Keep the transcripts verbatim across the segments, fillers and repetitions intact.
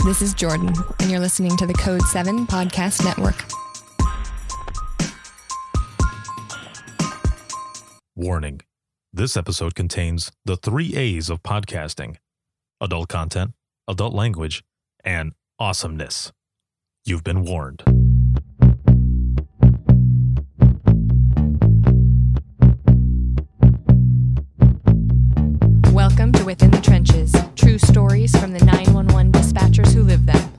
this is Jordan, and you're listening to the Code seven Podcast Network. Warning. This episode contains the three A's of podcasting: adult content, adult language, and awesomeness. You've been warned. Welcome to Within the Trenches, true stories from the nine one one dispatchers who live them.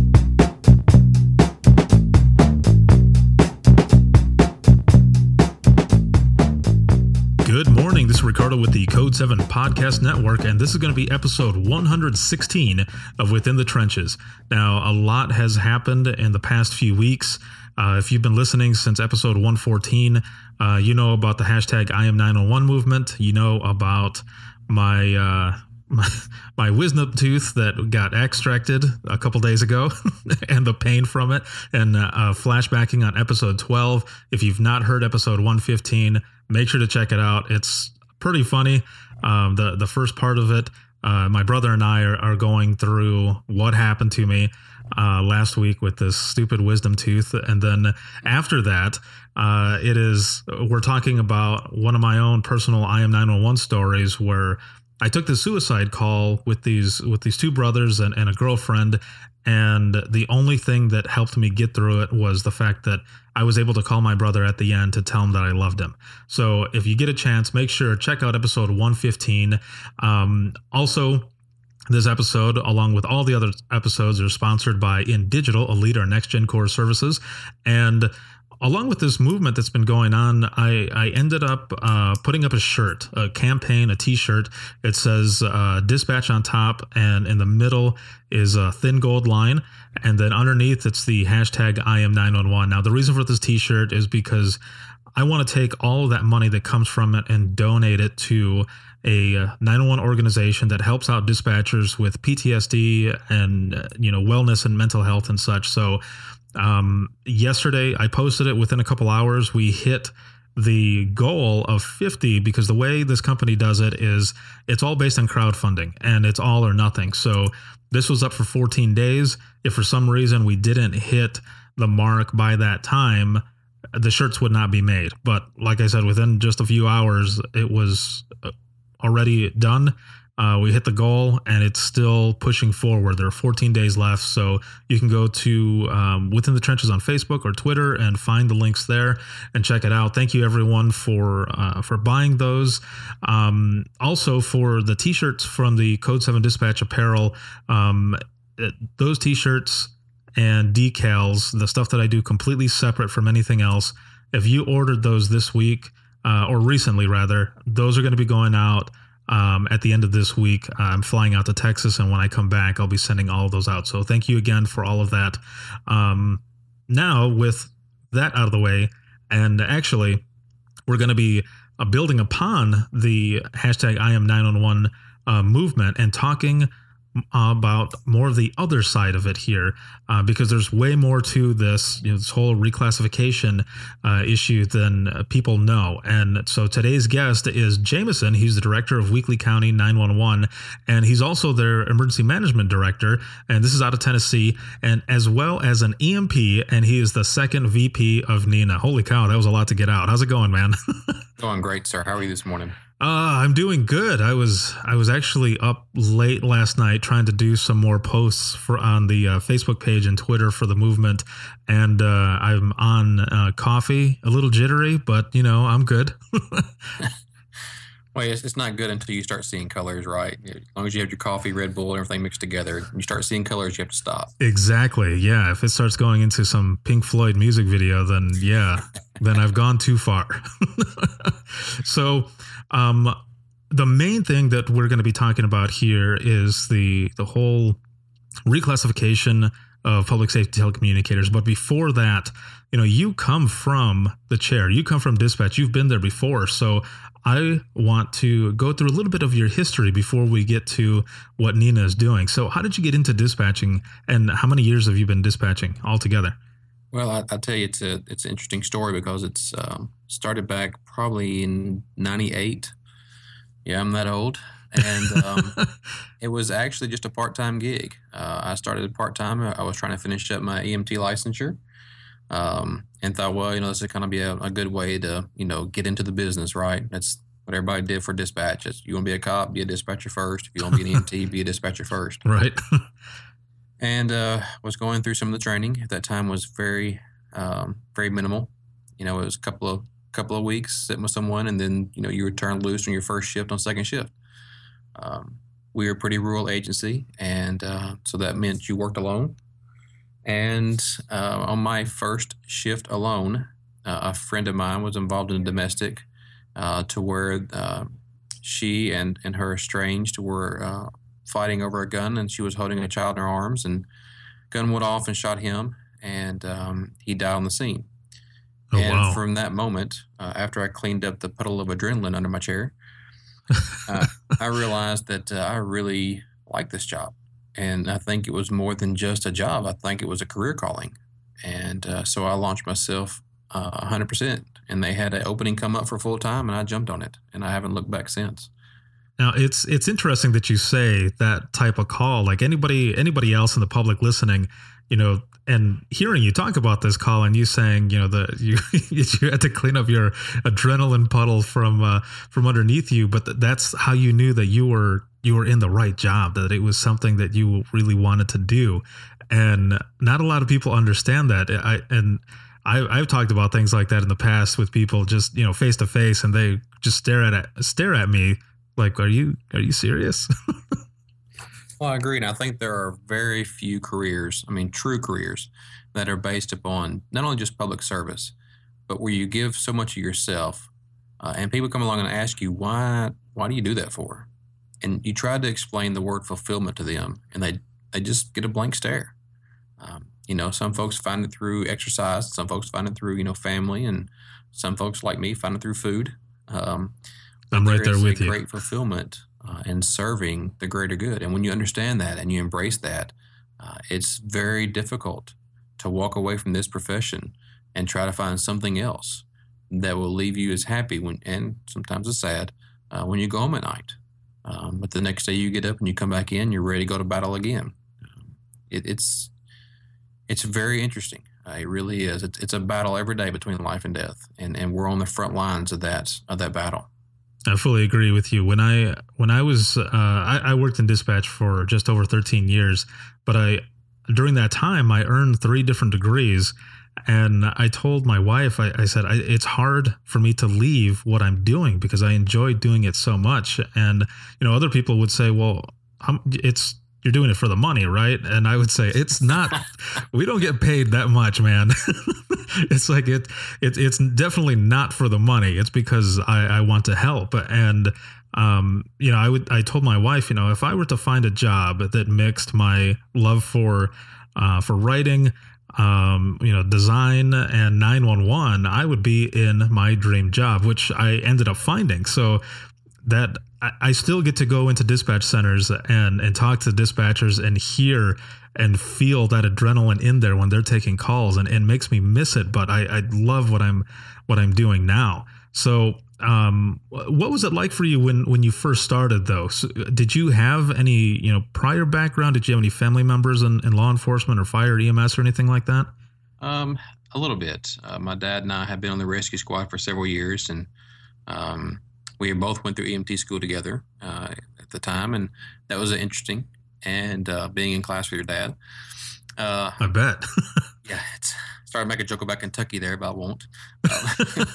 Good morning, this is Ricardo with the Code seven Podcast Network, and this is going to be episode one hundred sixteen of Within the Trenches. Now, a lot has happened in the past few weeks. Uh, if you've been listening since episode one fourteen, uh, you know about the hashtag I am nine one one movement. You know about my uh, my, my wisdom tooth that got extracted a couple days ago and the pain from it, and uh, uh, flashbacking on episode twelve. If you've not heard episode one fifteen, make sure to check it out. It's pretty funny. Um, the, the first part of it, uh, my brother and I are, are going through what happened to me uh, last week with this stupid wisdom tooth. And then after that, uh, it is, we're talking about one of my own personal I am nine one one stories where I took the suicide call with these, with these two brothers and, and a girlfriend. And the only thing that helped me get through it was the fact that I was able to call my brother at the end to tell him that I loved him. So if you get a chance, make sure check out episode one fifteen. Um, also, this episode, along with all the other episodes, are sponsored by InDigital, a leader in next-gen core services. And along with this movement that's been going on, I, I ended up uh, putting up a shirt, a campaign, a t-shirt. It says uh, dispatch on top, and in the middle is a thin gold line. And then underneath, it's the hashtag I am nine one one. Now, the reason for this t-shirt is because I want to take all of that money that comes from it and donate it to a nine one one organization that helps out dispatchers with P T S D and, you know, wellness and mental health and such. So Um, yesterday I posted it. Within a couple hours, we hit the goal of fifty, because the way this company does it is it's all based on crowdfunding and it's all or nothing. So this was up for fourteen days. If for some reason we didn't hit the mark by that time, the shirts would not be made. But like I said, within just a few hours, it was already done. Uh, we hit the goal, and it's still pushing forward. There are fourteen days left, so you can go to um, Within the Trenches on Facebook or Twitter and find the links there and check it out. Thank you, everyone, for uh, for buying those. Um, also, for the T-shirts from the Code seven Dispatch Apparel, um, those T-shirts and decals, the stuff that I do completely separate from anything else, if you ordered those this week, uh, or recently rather, those are going to be going out Um, at the end of this week. I'm flying out to Texas, and when I come back, I'll be sending all of those out. So thank you again for all of that. Um, now, with that out of the way, and actually, we're going to be uh, building upon the hashtag I am nine one one uh, movement and talking about more of the other side of it here, uh, because there's way more to this, you know, this whole reclassification uh, issue than uh, people know. And so today's guest is Jameson. He's the director of Weakley County nine one one, and he's also their emergency management director. And this is out of Tennessee, and as well as an E M P, and he is the second V P of NENA. Holy cow, that was a lot to get out. How's it going, man? Going great, sir. How are you this morning? Uh, I'm doing good. I was I was actually up late last night trying to do some more posts for on the uh, Facebook page and Twitter for the movement, and uh, I'm on uh, coffee, a little jittery, but you know I'm good. Well, it's, it's not good until you start seeing colors, right? As long as you have your coffee, Red Bull, and everything mixed together, you start seeing colors, you have to stop. Exactly. Yeah. If it starts going into some Pink Floyd music video, then yeah, then I've gone too far. So, um, the main thing that we're going to be talking about here is the the whole reclassification of public safety telecommunicators. But before that, you know, you come from the chair, you come from dispatch, you've been there before. So I want to go through a little bit of your history before we get to what NENA is doing. So how did you get into dispatching, and how many years have you been dispatching altogether? Well, I, I'll tell you, it's a it's an interesting story because it's um, started back probably in ninety-eight. Yeah, I'm that old. And um, it was actually just a part-time gig. Uh, I started part-time. I was trying to finish up my E M T licensure, um, and thought, well, you know, this is kind of be a, a good way to, you know, get into the business, right? That's what everybody did for dispatch. It's, you want to be a cop, be a dispatcher first. If you want to be an E M T, be a dispatcher first. Right. And uh, was going through some of the training. At that time was very, um, very minimal. You know, it was a couple of couple of weeks sitting with someone, and then, you know, you were turned loose on your first shift on second shift. Um, we were a pretty rural agency, and uh, so that meant you worked alone. And uh, on my first shift alone, uh, a friend of mine was involved in a domestic uh, to where uh, she and, and her estranged were uh, fighting over a gun, and she was holding a child in her arms, and gun went off and shot him, and um, he died on the scene. Oh, and wow. from that moment, uh, after I cleaned up the puddle of adrenaline under my chair, uh, I realized that uh, I really liked this job. And I think it was more than just a job. I think it was a career calling. And uh, so I launched myself uh, one hundred percent. And they had an opening come up for full time, and I jumped on it. And I haven't looked back since. Now, it's it's interesting that you say that type of call. Like anybody anybody else in the public listening, you know, and hearing you talk about this call and you saying, you know, the you you had to clean up your adrenaline puddle from uh, from underneath you, but th- that's how you knew that you were you were in the right job, that it was something that you really wanted to do. And not a lot of people understand that. I and I, I've talked about things like that in the past with people, just, you know, face to face, and they just stare at stare at me like, are you are you serious? Well, I agree. And I think there are very few careers, I mean, true careers, that are based upon not only just public service, but where you give so much of yourself. Uh, and people come along and ask you, why why do you do that for? And you try to explain the word fulfillment to them, and they, they just get a blank stare. Um, you know, some folks find it through exercise. Some folks find it through, you know, family. And some folks like me find it through food. Um, I'm right there with a you. Great fulfillment uh, in serving the greater good. And when you understand that and you embrace that, uh, it's very difficult to walk away from this profession and try to find something else that will leave you as happy when, and sometimes as sad, uh, when you go home at night. Um, but the next day you get up and you come back in, you're ready to go to battle again. Um, it, it's it's very interesting. Uh, it really is. It's, it's a battle every day between life and death, and, and we're on the front lines of that of that battle. I fully agree with you. When I when I was uh, I, I worked in dispatch for just over thirteen years, but I during that time I earned three different degrees, and I told my wife, I, I said I, it's hard for me to leave what I'm doing because I enjoy doing it so much. And you know, other people would say, well, I'm, it's you're doing it for the money, right? And I would say it's not. We don't get paid that much, man. It's like it, it. It's definitely not for the money. It's because I, I want to help. And um, you know, I would. I told my wife, you know, if I were to find a job that mixed my love for uh, for writing, um, you know, design and nine one one, I would be in my dream job, which I ended up finding. So that I still get to go into dispatch centers and, and talk to dispatchers and hear and feel that adrenaline in there when they're taking calls, and it makes me miss it. But I, I love what I'm what I'm doing now. So um, what was it like for you when, when you first started, though? So did you have any, you know, prior background? Did you have any family members in, in law enforcement or fire, E M S, or anything like that? Um, a little bit. Uh, my dad and I have been on the rescue squad for several years, and um, we both went through E M T school together uh, at the time, and that was interesting. And uh, being in class with your dad, uh, I bet. yeah, it's started to make a joke about Kentucky there, but I won't. Uh,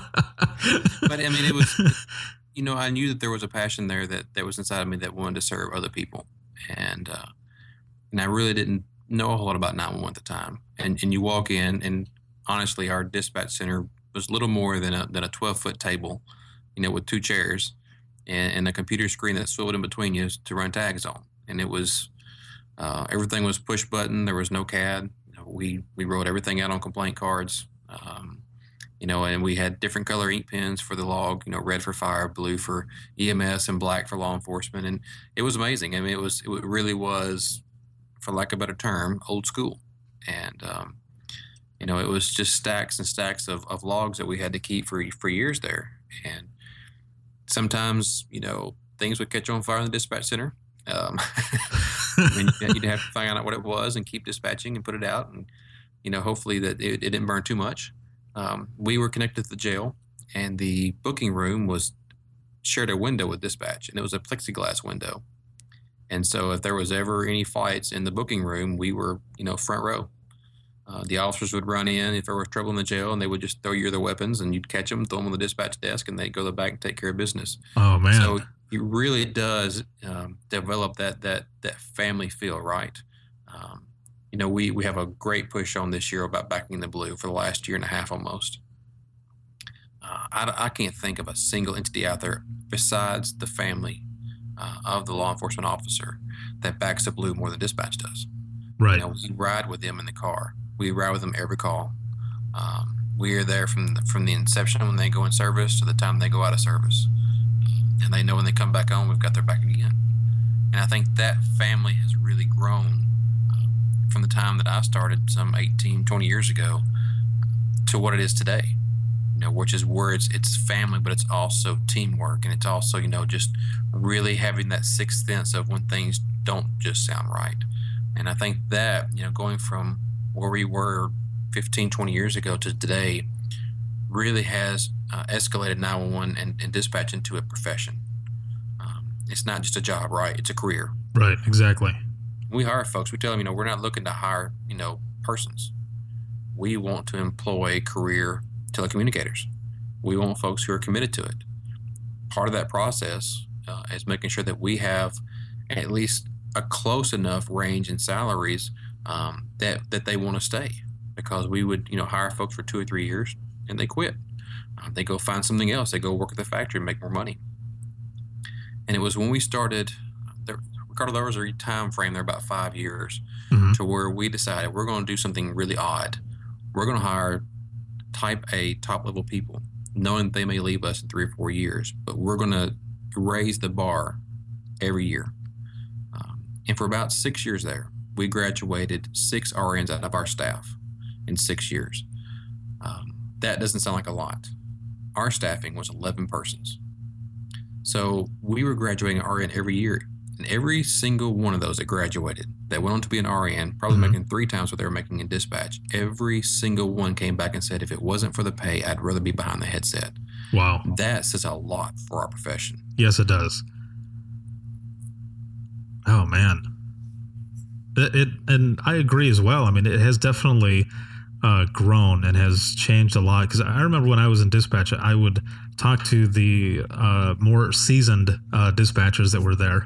but I mean, it was, you know, I knew that there was a passion there that, that was inside of me that wanted to serve other people, and uh, and I really didn't know a whole lot about nine one one at the time. And and you walk in, and honestly, our dispatch center was little more than a than a twelve foot table, you know, with two chairs and, and a computer screen that swiveled in between you to run tags on. And it was, uh, everything was push button. There was no C A D. You know, we, we wrote everything out on complaint cards, um, you know, and we had different color ink pens for the log, you know, red for fire, blue for E M S, and black for law enforcement. And it was amazing. I mean, it was, it really was, for lack of a better term, old school. And, um, you know, it was just stacks and stacks of, of logs that we had to keep for, for years there. And sometimes, you know, things would catch on fire in the dispatch center. Um, I mean, you'd have to find out what it was and keep dispatching and put it out, and you know, hopefully that it, it didn't burn too much. Um, we were connected to the jail, and the booking room was shared a window with dispatch, and it was a plexiglass window. And so if there was ever any fights in the booking room, we were, you know, front row. Uh, the officers would run in if there was trouble in the jail, and they would just throw you their weapons, and you'd catch them, throw them on the dispatch desk, and they'd go to the back and take care of business. Oh, man. So it really does um, develop that that that family feel, right? Um, you know, we, we have a great push on this year about backing the blue for the last year and a half almost. Uh, I, I can't think of a single entity out there besides the family uh, of the law enforcement officer that backs the blue more than dispatch does. Right. You know, we ride with them in the car. We ride with them every call. Um, we are there from the, from the inception when they go in service to the time they go out of service. And they know when they come back on, we've got their back again. And I think that family has really grown um, from the time that I started some eighteen, twenty years ago to what it is today. You know, which is where it's, it's family, but it's also teamwork. And it's also, you know, just really having that sixth sense of when things don't just sound right. And I think that, you know, going from where we were fifteen, twenty years ago to today really has uh, escalated nine one one and, and dispatch into a profession. Um, it's not just a job, right? It's a career. Right, exactly. We hire folks. We tell them, you know, we're not looking to hire, you know, persons. We want to employ career telecommunicators. We want folks who are committed to it. Part of that process uh, is making sure that we have at least a close enough range in salaries um, that that they want to stay, because we would, you know, hire folks for two or three years and they quit. Um, they go find something else. They go work at the factory and make more money. And it was when we started, there, Ricardo, there was a time frame there about five years mm-hmm. to where we decided we're going to do something really odd. We're going to hire type A, top level people, knowing they may leave us in three or four years, but we're going to raise the bar every year. Um, and for about six years there, we graduated six R Ns out of our staff in six years. Um, that doesn't sound like a lot. Our staffing was eleven persons. So we were graduating an R N every year. And every single one of those that graduated, that went on to be an R N, probably mm-hmm. making three times what they were making in dispatch, every single one came back and said, if it wasn't for the pay, I'd rather be behind the headset. Wow. That says a lot for our profession. Yes, it does. Oh, man. It, it and I agree as well. I mean, it has definitely uh, grown and has changed a lot. Because I remember when I was in dispatch, I would talk to the uh, more seasoned uh, dispatchers that were there,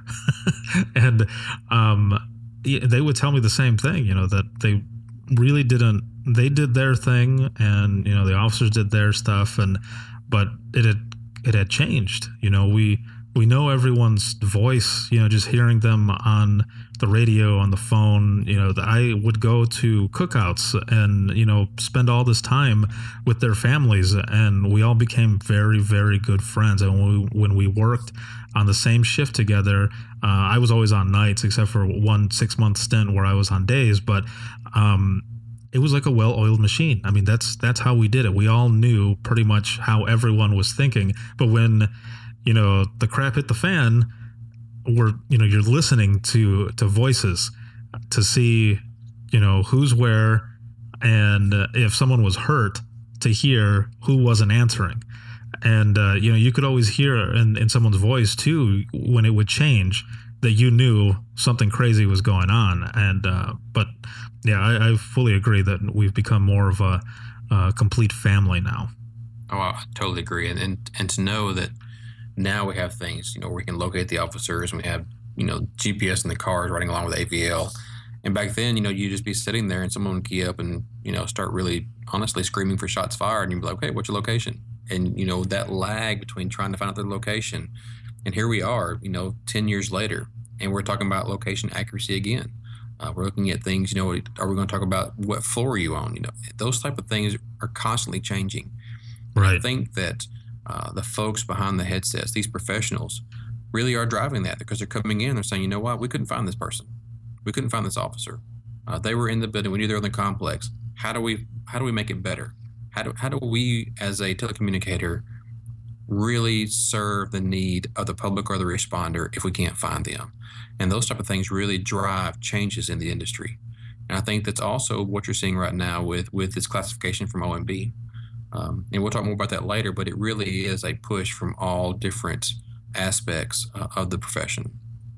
and um, they would tell me the same thing. You know, that they really didn't. They did their thing, and you know, the officers did their stuff, and but it had it had changed. You know, we. We know everyone's voice, you know, just hearing them on the radio, on the phone. You know, I would go to cookouts and, you know, spend all this time with their families, and we all became very, very good friends. And when we, when we worked on the same shift together, uh, I was always on nights, except for one six-month stint where I was on days, but um, it was like a well-oiled machine. I mean, that's that's how we did it. We all knew pretty much how everyone was thinking, but when you know, the crap hit the fan, where, you know, you're listening to, to voices to see, you know, who's where, and uh, if someone was hurt, to hear who wasn't answering. And, uh, you know, you could always hear in, in someone's voice, too, when it would change, that you knew something crazy was going on. And, uh, but, yeah, I, I fully agree that we've become more of a, a complete family now. Oh, I totally agree. And, and, and to know that now we have things, you know, where we can locate the officers, and we have, you know, G P S in the cars running along with A V L. And back then, you know, you'd just be sitting there and someone would key up and, you know, start really honestly screaming for shots fired. And you'd be like, okay, what's your location? And, you know, that lag between trying to find out their location. And here we are, you know, ten years later, and we're talking about location accuracy again. Uh, we're looking at things, you know, are we going to talk about what floor are you on? You know, those type of things are constantly changing. Right. I think that Uh, the folks behind the headsets, these professionals, really are driving that, because they're coming in, they're saying, you know what, we couldn't find this person. We couldn't find this officer. Uh, they were in the building. We knew they were in the complex. How do we how do we make it better? How do, how do we, as a telecommunicator, really serve the need of the public or the responder if we can't find them. And those type of things really drive changes in the industry. And I think that's also what you're seeing right now with, with this classification from O M B. Um, and we'll talk more about that later, but it really is a push from all different aspects uh, of the profession.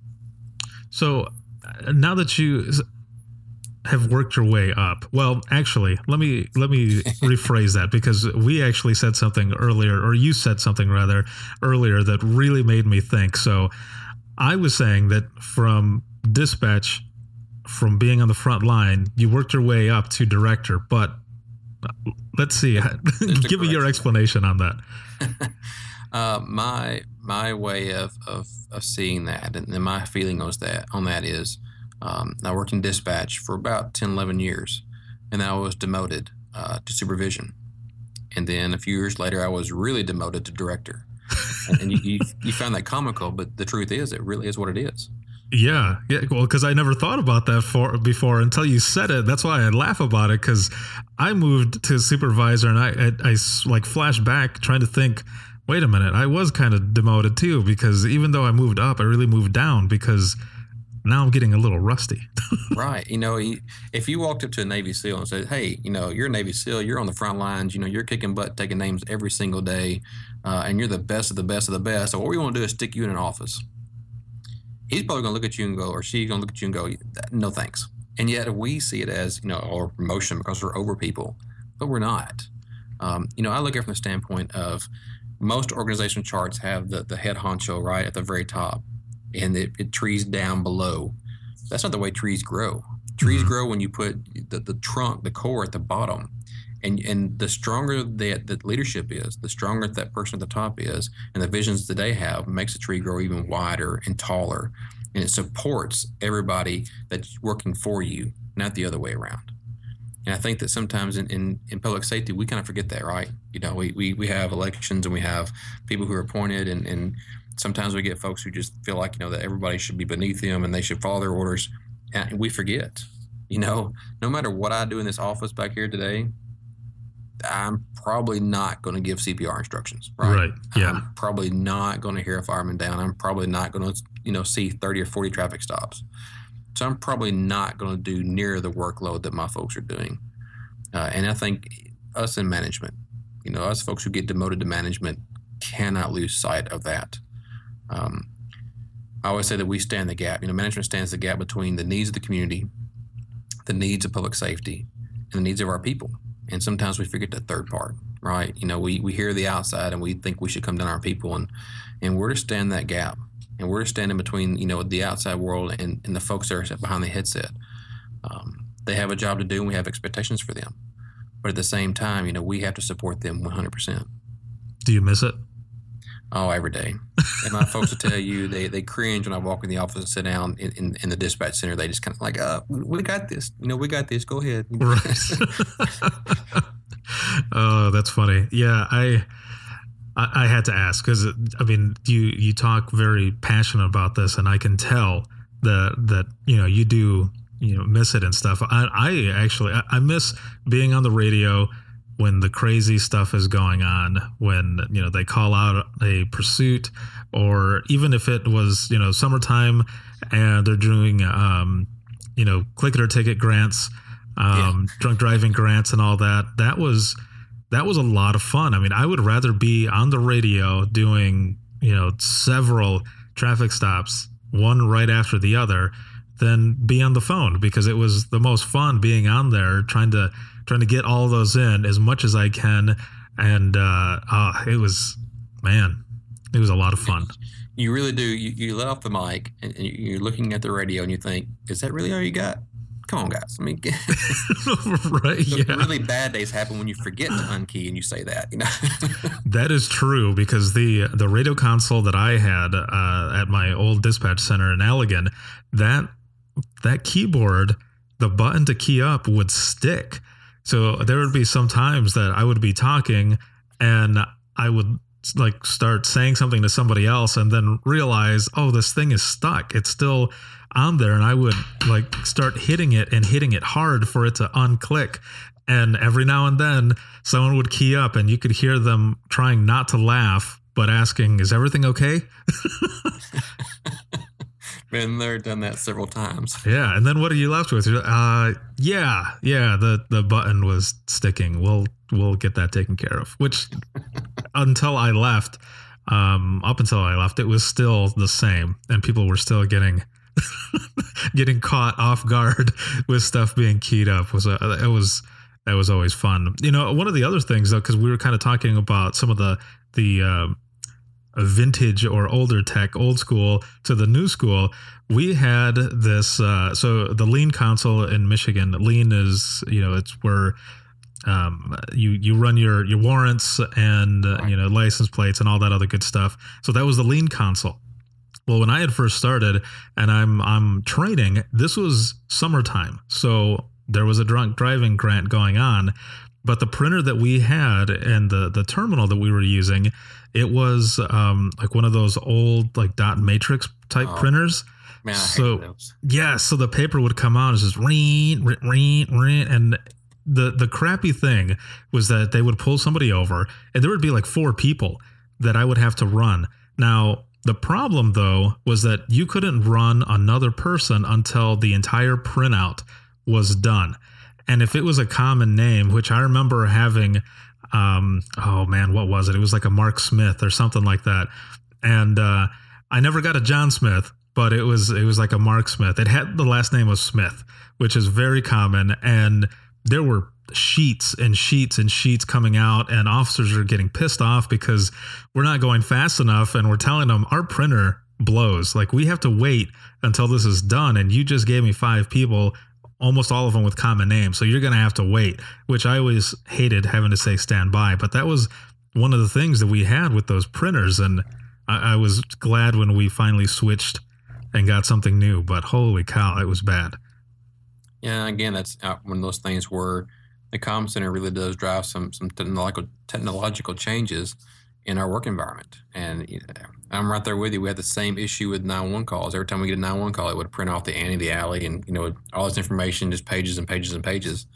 So now that you have worked your way up, well, actually, let me let me rephrase that, because we actually said something earlier, or you said something rather earlier that really made me think. So I was saying that from dispatch, from being on the front line, you worked your way up to director, but let's see, give me your explanation on that. uh, my my way of, of, of seeing that, and, and my feeling on that on that is, um, I worked in dispatch for about ten, eleven years, and I was demoted uh, to supervision. And then a few years later, I was really demoted to director. and and you, you, you found that comical, but the truth is, it really is what it is. Yeah, yeah. Well, because I never thought about that for before until you said it. That's why I laugh about it, because I moved to supervisor, and I, I, I like flash back trying to think, wait a minute, I was kind of demoted too, because even though I moved up, I really moved down, because now I'm getting a little rusty. Right. You know, if you walked up to a Navy SEAL and said, hey, you know, you're a Navy SEAL, you're on the front lines, you know, you're kicking butt, taking names every single day, uh, and you're the best of the best of the best. So what we want to do is stick you in an office. He's probably going to look at you and go, or she's going to look at you and go, no thanks. And yet we see it as, you know, our promotion because we're over people, but we're not. Um, you know, I look at it from the standpoint of most organizational charts have the, the head honcho right at the very top, and it, it trees down below. That's not the way trees grow. Trees mm-hmm. grow when you put the, the trunk, the core at the bottom. And and the stronger that, that leadership is, the stronger that person at the top is, and the visions that they have makes the tree grow even wider and taller. And it supports everybody that's working for you, not the other way around. And I think that sometimes in, in, in public safety, we kind of forget that, right? You know, we, we, we have elections and we have people who are appointed, and, and sometimes we get folks who just feel like, you know, that everybody should be beneath them and they should follow their orders. And we forget, you know, no matter what I do in this office back here today, I'm probably not going to give C P R instructions, right? Right. Yeah. I'm probably not going to hear a fireman down. I'm probably not going to, you know, see thirty or forty traffic stops. So I'm probably not going to do near the workload that my folks are doing. Uh, and I think us in management, you know, us folks who get demoted to management cannot lose sight of that. Um, I always say that we stand the gap. You know, management stands the gap between the needs of the community, the needs of public safety, and the needs of our people. And sometimes we forget the third part, right? You know, we, we hear the outside and we think we should come down our people, and, and we're to stand that gap. And we're to stand in between, you know, the outside world and, and the folks that are behind the headset. Um, they have a job to do, and we have expectations for them. But at the same time, you know, we have to support them one hundred percent. Do you miss it? Oh, every day. And my folks will tell you, they, they cringe when I walk in the office and sit down in, in, in the dispatch center. They just kind of like, uh, we got this. You know, we got this. Go ahead. Right. Oh, that's funny. Yeah, I I, I had to ask because, I mean, you, you talk very passionate about this, and I can tell that, that you know, you do, you know, miss it and stuff. I, I actually, I, I miss being on the radio when the crazy stuff is going on, when, you know, they call out a pursuit, or even if it was, you know, summertime and they're doing, um, you know, click it or ticket grants, um, yeah. drunk driving grants and all that. That was, that was a lot of fun. I mean, I would rather be on the radio doing, you know, several traffic stops, one right after the other, than be on the phone, because it was the most fun being on there, trying to, trying to get all those in as much as I can. And uh, oh, it was, man, it was a lot of fun. You really do. You, you let off the mic and you're looking at the radio and you think, is that really all you got? Come on, guys. I mean, right? Yeah. Really bad days happen when you forget to unkey and you say that, you know. That is true, because the the radio console that I had uh, at my old dispatch center in Allegan, that that keyboard, the button to key up would stick. So there would be some times that I would be talking and I would like start saying something to somebody else and then realize, oh, this thing is stuck. It's still on there. And I would like start hitting it and hitting it hard for it to unclick. And every now and then someone would key up and you could hear them trying not to laugh but asking, is everything okay? Been there, done that several times. Yeah. And then what are you left with? Uh, yeah, yeah, the, the button was sticking. We'll, we'll get that taken care of, which until I left, um, up until I left, it was still the same. And people were still getting, getting caught off guard with stuff being keyed up. Was a, it was, that was always fun. You know, one of the other things though, cause we were kind of talking about some of the, the, uh, vintage or older tech, old school to the new school. We had this, uh, so the Lean console in Michigan, Lean is, you know, it's where um, you, you run your, your warrants and, uh, you know, license plates and all that other good stuff. So that was the Lean console. Well, when I had first started and I'm, I'm training, this was summertime. So there was a drunk driving grant going on, but the printer that we had and the, the terminal that we were using, it was um, like one of those old like dot matrix type oh, printers. Man, I so hate those. Yeah, so the paper would come out as just ring, ring, ring, ring, and the the crappy thing was that they would pull somebody over, and there would be like four people that I would have to run. Now the problem though was that you couldn't run another person until the entire printout was done, and if it was a common name, which I remember having. Um, oh man, what was it? It was like a Mark Smith or something like that. And, uh, I never got a John Smith, but it was, it was like a Mark Smith. It had the last name was Smith, which is very common. And there were sheets and sheets and sheets coming out, and officers are getting pissed off because we're not going fast enough. And we're telling them our printer blows. Like we have to wait until this is done. And you just gave me five people, almost all of them with common names. So you're going to have to wait, which I always hated having to say stand by. But that was one of the things that we had with those printers. And I, I was glad when we finally switched and got something new. But holy cow, it was bad. Yeah, again, that's one of those things where the Comm Center really does drive some some technological technological changes in our work environment. And you know, I'm right there with you. We had the same issue with nine one one calls. Every time we get a nine one one call, it would print off the Annie, the alley, and you know all this information, just pages and pages and pages.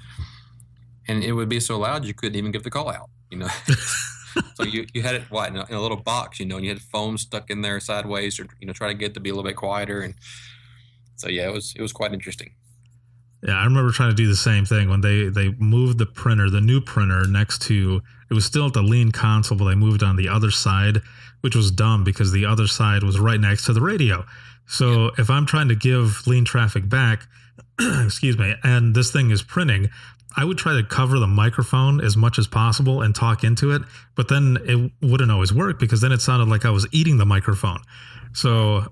And it would be so loud you couldn't even give the call out. You know, so you, you had it what in a, in a little box, you know, and you had foam stuck in there sideways, or you know, try to get it to be a little bit quieter. And so yeah, it was it was quite interesting. Yeah, I remember trying to do the same thing when they, they moved the printer, the new printer next to, it was still at the Lean console, but they moved on the other side, which was dumb because the other side was right next to the radio. So yeah. If I'm trying to give Lean traffic back, excuse me, and this thing is printing, I would try to cover the microphone as much as possible and talk into it, but then it wouldn't always work because then it sounded like I was eating the microphone. So,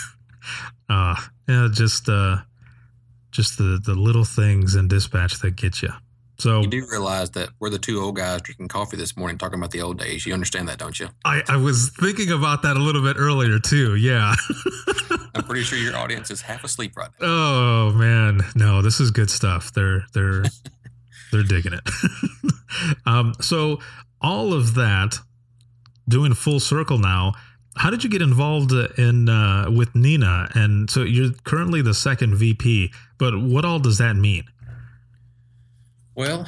uh, yeah, just, uh, Just the, the little things in dispatch that get you. So you do realize that we're the two old guys drinking coffee this morning talking about the old days. You understand that, don't you? I, I was thinking about that a little bit earlier too. Yeah. I'm pretty sure your audience is half asleep right now. Oh man, no, this is good stuff. They're they're they're digging it. um, so all of that, doing full circle now. How did you get involved in uh, with Neenah? And so you're currently the second V P, but what all does that mean? Well,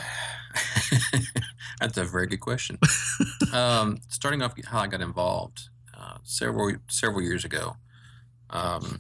that's a very good question. um, starting off, how I got involved uh, several several years ago. Um,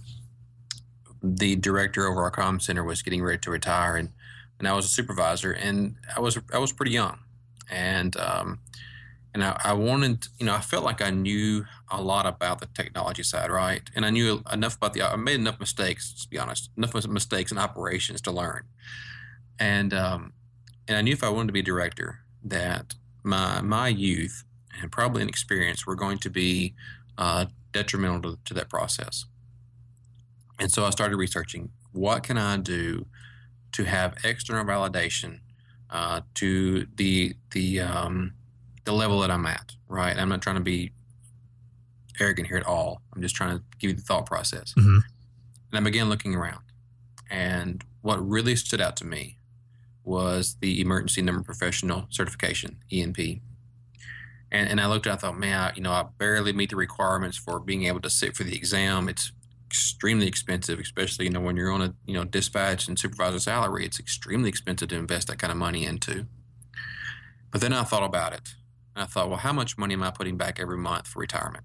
the director over our comm center was getting ready to retire, and, and I was a supervisor, and I was I was pretty young, and um, and I, I wanted, you know, I felt like I knew a lot about the technology side, right? And I knew enough about the, I made enough mistakes, to be honest, enough mistakes in operations to learn. And um, and I knew if I wanted to be a director that my my youth and probably inexperience were going to be uh, detrimental to, to that process. And so I started researching, what can I do to have external validation uh, to the the um, the level that I'm at, right? I'm not trying to be arrogant here at all. I'm just trying to give you the thought process. Mm-hmm. And I began looking around. And what really stood out to me was the Emergency Number Professional Certification, E N P. And, and I looked at it, I thought, man, I, you know, I barely meet the requirements for being able to sit for the exam. It's extremely expensive, especially, you know, when you're on a, you know, dispatch and supervisor salary, it's extremely expensive to invest that kind of money into. But then I thought about it. And I thought, well, how much money am I putting back every month for retirement?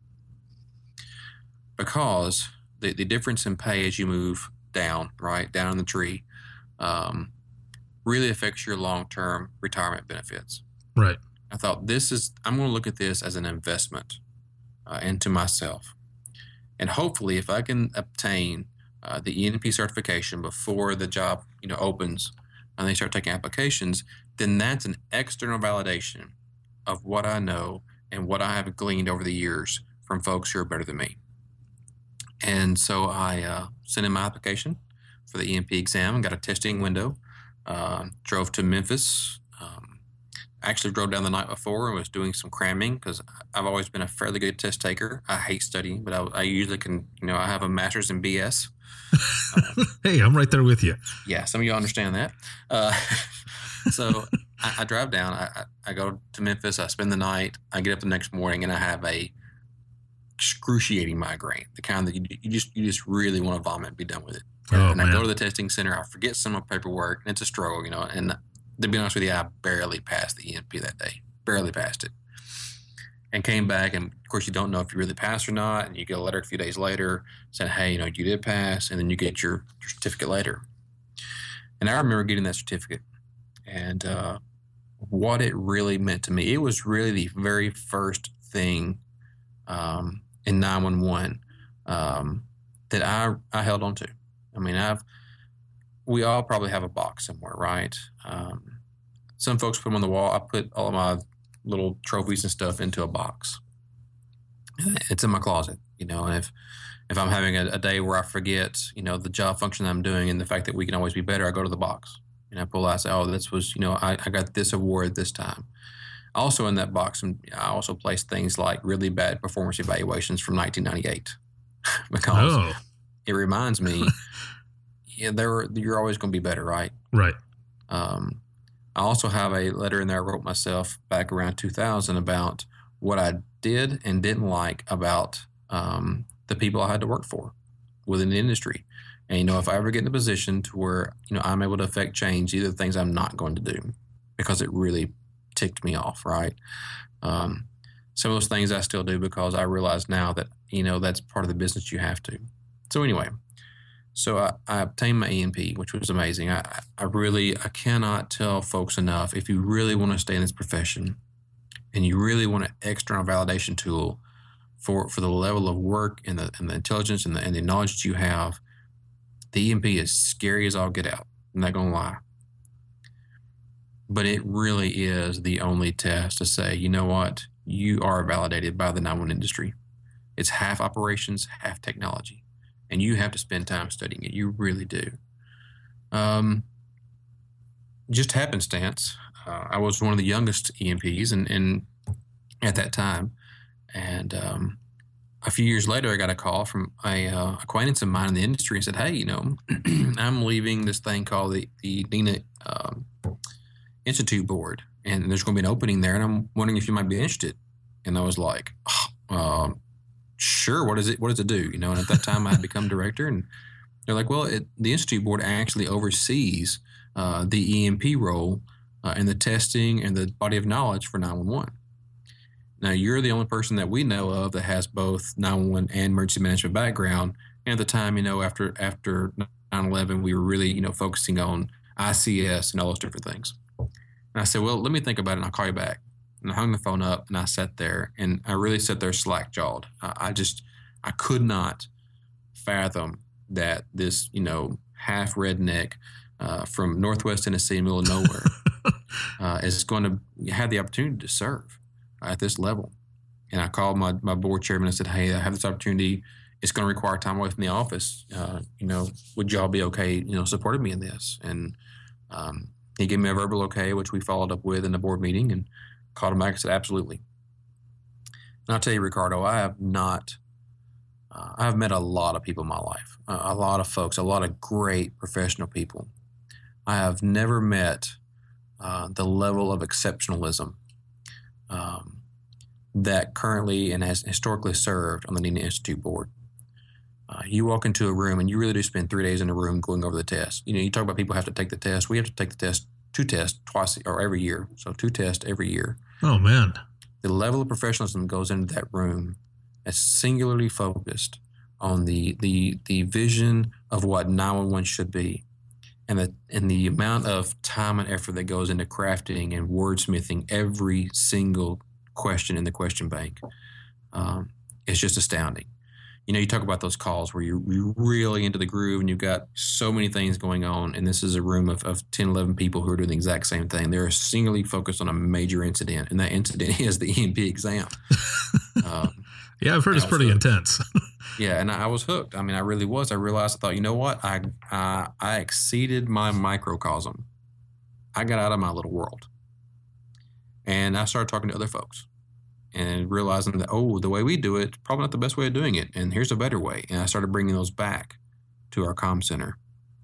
Because the, the difference in pay as you move down, right, down in the tree, um, really affects your long-term retirement benefits. Right. I thought this is, I'm going to look at this as an investment uh, into myself. And hopefully if I can obtain uh, the E N P certification before the job, you know, opens and they start taking applications, then that's an external validation of what I know and what I have gleaned over the years from folks who are better than me. And so I uh, sent in my application for the E N P exam and got a testing window. Uh, drove to Memphis. Um, actually drove down the night before and was doing some cramming because I've always been a fairly good test taker. I hate studying, but I, I usually can, you know, I have a master's in B S. Uh, hey, I'm right there with you. Yeah, some of you understand that. Uh, so I, I drive down. I, I go to Memphis. I spend the night. I get up the next morning and I have a excruciating migraine, the kind that you, you just you just really want to vomit and be done with it. And, oh, and man. I go to the testing center. I forget some of my paperwork, and it's a struggle, you know. And to be honest with you, I barely passed the E N P that day. Barely passed it. And came back, and of course, you don't know if you really passed or not. And you get a letter a few days later saying, "Hey, you know, you did pass," and then you get your, your certificate later. And I remember getting that certificate, and uh, what it really meant to me. It was really the very first thing um, in nine one one um, that I I held on to. I mean, I've we all probably have a box somewhere, right? Um, some folks put them on the wall. I put all of my little trophies and stuff into a box. It's in my closet, you know. And if if I'm having a, a day where I forget, you know, the job function I'm doing and the fact that we can always be better, I go to the box and I pull out. I say, oh, this was, you know, I, I got this award this time. Also in that box, I also placed things like really bad performance evaluations from nineteen ninety-eight because oh. it reminds me, yeah, there you're always going to be better, right? Right. Um, I also have a letter in there I wrote myself back around two thousand about what I did and didn't like about um, the people I had to work for within the industry. And, you know, if I ever get in a position to where, you know, I'm able to affect change, these are the things I'm not going to do because it really ticked me off, right? Um, some of those things I still do because I realize now that, you know, that's part of the business you have to. So anyway, so I, I obtained my E N P, which was amazing. I, I really, I cannot tell folks enough, if you really want to stay in this profession and you really want an external validation tool for, for the level of work and the, and the intelligence and the, and the knowledge that you have, the E N P is scary as all get out. I'm not going to lie. But it really is the only test to say, you know what, you are validated by the nine one one industry. It's half operations, half technology. And you have to spend time studying it. You really do. Um, just happenstance, uh, I was one of the youngest E M Ps and, and at that time. And um, a few years later, I got a call from a uh, acquaintance of mine in the industry and said, hey, you know, I'm leaving this thing called the, the NENA um, Institute Board, and there's going to be an opening there, and I'm wondering if you might be interested. And I was like, oh, um, sure, what is it? What does it do? You know, and at that time I had become director, and they're like, well, it, the Institute Board actually oversees uh, the E M P role uh, and the testing and the body of knowledge for nine one one. Now, you're the only person that we know of that has both nine one one and emergency management background. And at the time, you know, after after nine eleven, we were really, you know, focusing on I C S and all those different things. And I said, well, let me think about it, and I'll call you back. And I hung the phone up, and I sat there, and I really sat there slack-jawed. I, I just, I could not fathom that this, you know, half redneck uh, from Northwest Tennessee, middle of nowhere, uh, is going to have the opportunity to serve at this level. And I called my, my board chairman and said, hey, I have this opportunity. It's going to require time away from the office. Uh, you know, would y'all be okay, you know, supporting me in this? And um, he gave me a verbal okay, which we followed up with in the board meeting, and called him back and said, absolutely. And I'll tell you, Ricardo, I have not, uh, I've met a lot of people in my life, uh, a lot of folks, a lot of great professional people. I have never met uh, the level of exceptionalism um, that currently and has historically served on the NENA Institute Board. Uh, you walk into a room and you really do spend three days in a room going over the test. You know, you talk about people have to take the test. We have to take the test, two tests twice or every year. So two tests every year. Oh, man. the level of professionalism that goes into that room is singularly focused on the the the vision of what nine one one should be, and the and the amount of time and effort that goes into crafting and wordsmithing every single question in the question bank um, is just astounding. You know, you talk about those calls where you're, you're really into the groove and you've got so many things going on, and this is a room of, of ten, eleven people who are doing the exact same thing. They're singularly focused on a major incident, and that incident is the E M P exam. um, yeah, I've heard it's pretty hooked. intense. Yeah, and I was hooked. I mean, I really was. I realized, I thought, you know what? I, I, I exceeded my microcosm. I got out of my little world. And I started talking to other folks. And realizing that, oh, the way we do it, probably not the best way of doing it. And here's a better way. And I started bringing those back to our comm center.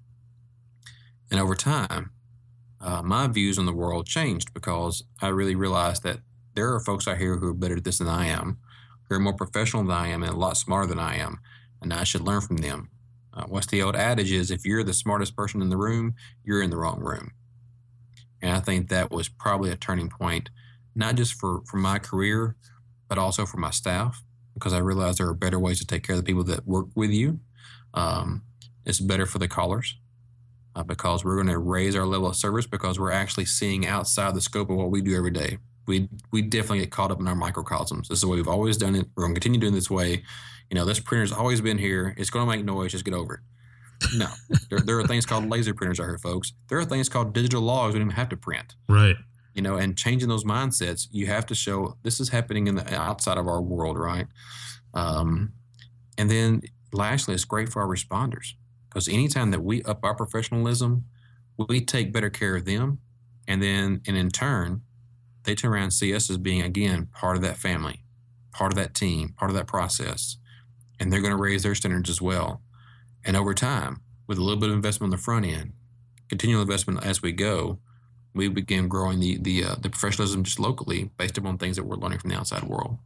And over time, uh, my views on the world changed because I really realized that there are folks out here who are better at this than I am, who are more professional than I am and a lot smarter than I am. And I should learn from them. Uh, what's the old adage is, if you're the smartest person in the room, you're in the wrong room. And I think that was probably a turning point, not just for, for my career, but also for my staff, because I realized there are better ways to take care of the people that work with you. Um, it's better for the callers uh, because we're going to raise our level of service because we're actually seeing outside the scope of what we do every day. We we definitely get caught up in our microcosms. This is the way we've always done it. We're going to continue doing it this way. You know, this printer's always been here. It's going to make noise. Just get over it. No, there, there are things called laser printers out here, folks. There are things called digital logs we don't even have to print. Right. You know, and changing those mindsets, you have to show this is happening in the outside of our world, right? Um, and then lastly, it's great for our responders because anytime that we up our professionalism, we take better care of them. And then, and in turn, they turn around and see us as being, again, part of that family, part of that team, part of that process. And they're going to raise their standards as well. And over time, with a little bit of investment on the front end, continual investment as we go, we begin growing the the, uh, the professionalism just locally based upon things that we're learning from the outside world.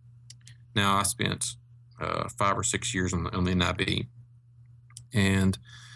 Now, I spent uh, five or six years on the, on the N I B, and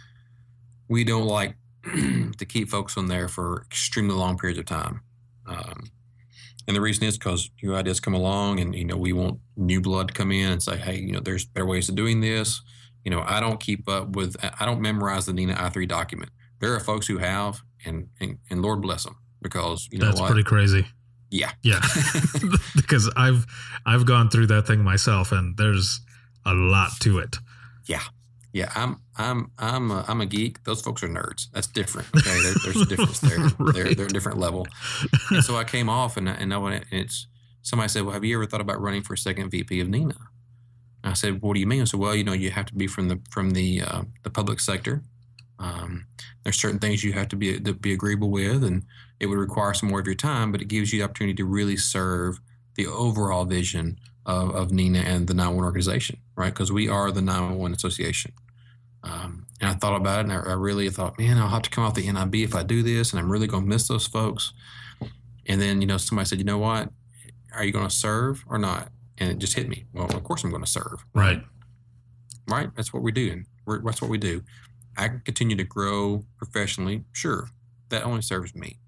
we don't like to keep folks on there for extremely long periods of time. Um, and the reason is because new ideas come along, and you know we want new blood to come in and say, hey, you know, there's better ways of doing this. You know, I don't keep up with, I don't memorize the NENA I three document. There are folks who have, and and, and Lord bless them, because you know that's what? pretty crazy. Yeah, yeah, because I've I've gone through that thing myself, and there's a lot to it. Yeah, yeah. I'm I'm I'm a, I'm a geek. Those folks are nerds. That's different. Okay, there, there's a difference there. right. They're they're a different level. And so I came off, and and I went, and it's somebody said, well, have you ever thought about running for second V P of NENA? I said, what do you mean? I said, well, you know, you have to be from the from the uh, the public sector. Um, there's certain things you have to be to be agreeable with, and it would require some more of your time, but it gives you the opportunity to really serve the overall vision of, of NENA and the nine one one organization, right? Because we are the nine one one Association. Um, and I thought about it, and I, I really thought, man, I'll have to come off the N I B if I do this, and I'm really going to miss those folks. And then, you know, somebody said, you know what? Are you going to serve or not? And it just hit me. Well, of course I'm going to serve. Right. Right? That's what we do. And we're, that's what we do. I can continue to grow professionally. Sure. That only serves me.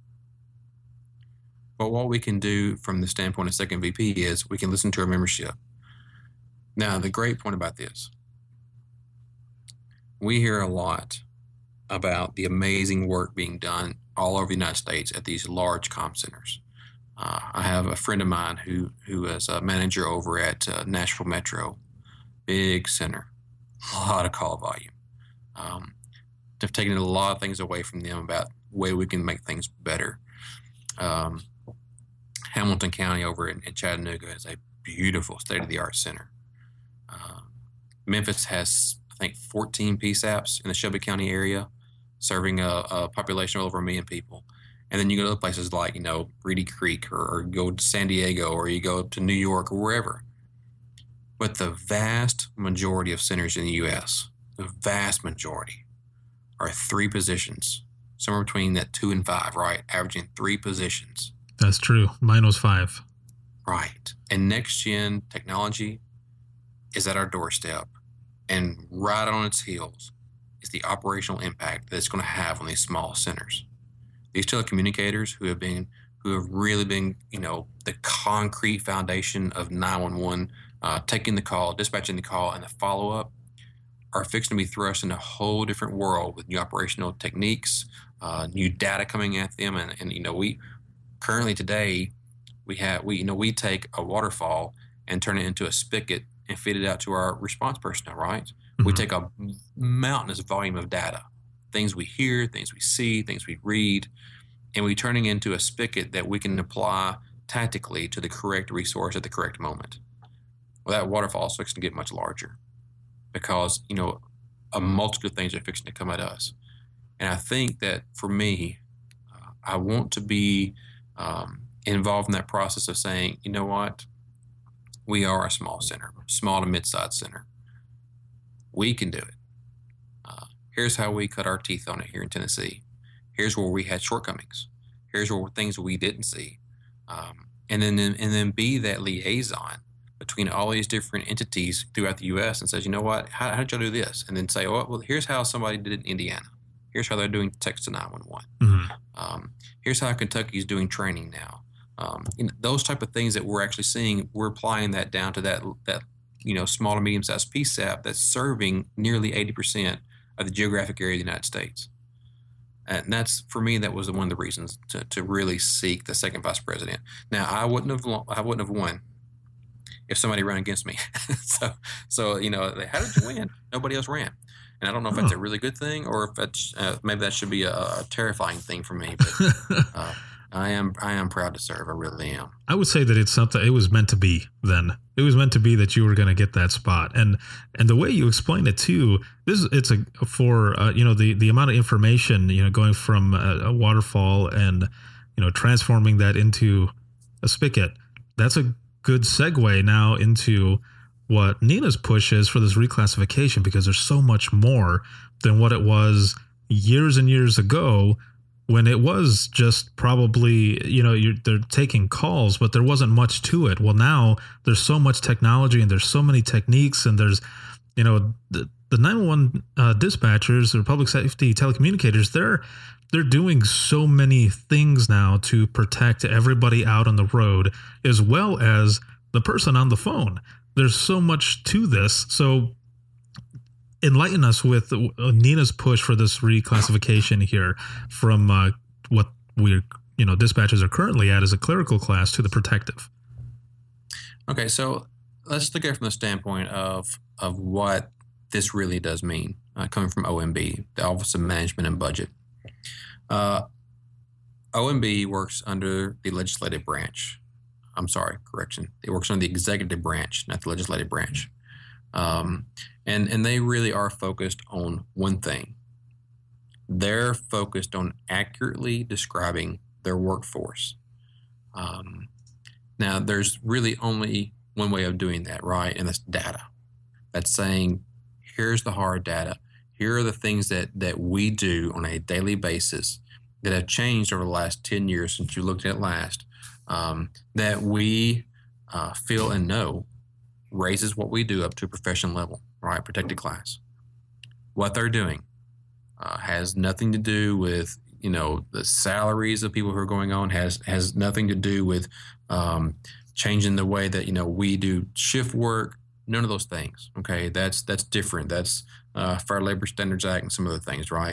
But what we can do from the standpoint of second V P is we can listen to our membership. Now, the great point about this, we hear a lot about the amazing work being done all over the United States at these large comm centers. Uh, I have a friend of mine who who is a manager over at uh, Nashville Metro, big center, a lot of call volume. Um, they've taken a lot of things away from them about the way we can make things better. Um, Hamilton County over in, in Chattanooga is a beautiful state-of-the-art center. Uh, Memphis has, I think, fourteen P SAPs in the Shelby County area, serving a, a population of over a million people. And then you go to other places like, you know, Reedy Creek, or, or go to San Diego, or you go to New York, or wherever. But the vast majority of centers in the U S, the vast majority, are three positions, somewhere between that two and five, right? Averaging three positions. That's true. Mine was five. Right. And next-gen technology is at our doorstep. And right on its heels is the operational impact that it's going to have on these small centers. These telecommunicators who have been who have really been, you know, the concrete foundation of nine one one, uh, taking the call, dispatching the call, and the follow-up, are fixing to be thrust in a whole different world with new operational techniques, uh, new data coming at them. And, and, you know, we currently today, we have, we, you know, we take a waterfall and turn it into a spigot and feed it out to our response personnel, right? Mm-hmm. We take a mountainous volume of data, things we hear, things we see, things we read, and we turn it into a spigot that we can apply tactically to the correct resource at the correct moment. Well, that waterfall is fixing to get much larger because, you know, a multitude of things are fixing to come at us. And I think that for me, uh, I want to be um, involved in that process of saying, you know what, we are a small center, small to mid-sized center. We can do it. Uh, here's how we cut our teeth on it here in Tennessee. Here's where we had shortcomings. Here's where things we didn't see. Um, and then and then be that liaison between all these different entities throughout the U S and says, you know what, how, how did y'all do this? And then say, oh, well, here's how somebody did it in Indiana. Here's how they're doing text to nine one one. Mm-hmm. Um, here's how Kentucky's doing training now. Um, you know, those type of things that we're actually seeing, we're applying that down to that, that you know, small to medium-sized P S A P that's serving nearly eighty percent of the geographic area of the United States. And that's, for me, that was one of the reasons to, to really seek the second vice president. Now, I wouldn't have I wouldn't have won if somebody ran against me. so, so you know, how did you win? Nobody else ran. And I don't know if that's a really good thing or if that's uh, maybe that should be a, a terrifying thing for me. But uh, I am I am proud to serve. I really am. I would say that it's something. It was meant to be. Then it was meant to be that you were going to get that spot. And and the way you explained it too, this it's a for uh, you know the the amount of information, you know, going from a, a waterfall and you know transforming that into a spigot. That's a good segue now into what Nina's push is for this reclassification, because there's so much more than what it was years and years ago, when it was just probably, you know, you're, they're taking calls, but there wasn't much to it. Well, now there's so much technology and there's so many techniques, and there's, you know, the, the nine one one uh, dispatchers or public safety telecommunicators, they're they're doing so many things now to protect everybody out on the road, as well as the person on the phone. There's so much to this. So enlighten us with Nina's push for this reclassification here from uh, what we're, you know, dispatchers are currently at as a clerical class to the protective. Okay, so let's look at it from the standpoint of of what this really does mean, uh, coming from O M B, the Office of Management and Budget. Uh, O M B works under the legislative branch. I'm sorry, correction. It works on the executive branch, not the legislative branch. Um, and, and they really are focused on one thing. They're focused on accurately describing their workforce. Um, now, there's really only one way of doing that, right? And that's data. That's saying, here's the hard data. Here are the things that, that we do on a daily basis that have changed over the last ten years since you looked at it last. Um, that we uh, feel and know raises what we do up to a professional level, right? Protected class. What they're doing uh, has nothing to do with, you know, the salaries of people who are going on, has has nothing to do with um, changing the way that, you know, we do shift work. None of those things, okay? That's that's different. That's uh, Fair Labor Standards Act and some other things, right?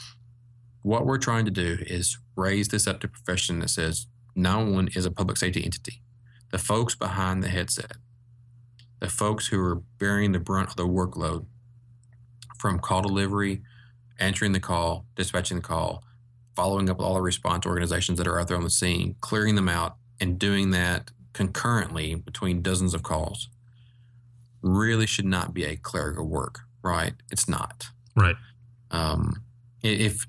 What we're trying to do is raise this up to a profession that says, nine one one is a public safety entity. The folks behind the headset, the folks who are bearing the brunt of the workload from call delivery, answering the call, dispatching the call, following up with all the response organizations that are out there on the scene, clearing them out, and doing that concurrently between dozens of calls, really should not be a clerical work, right? It's not. Right. Um, if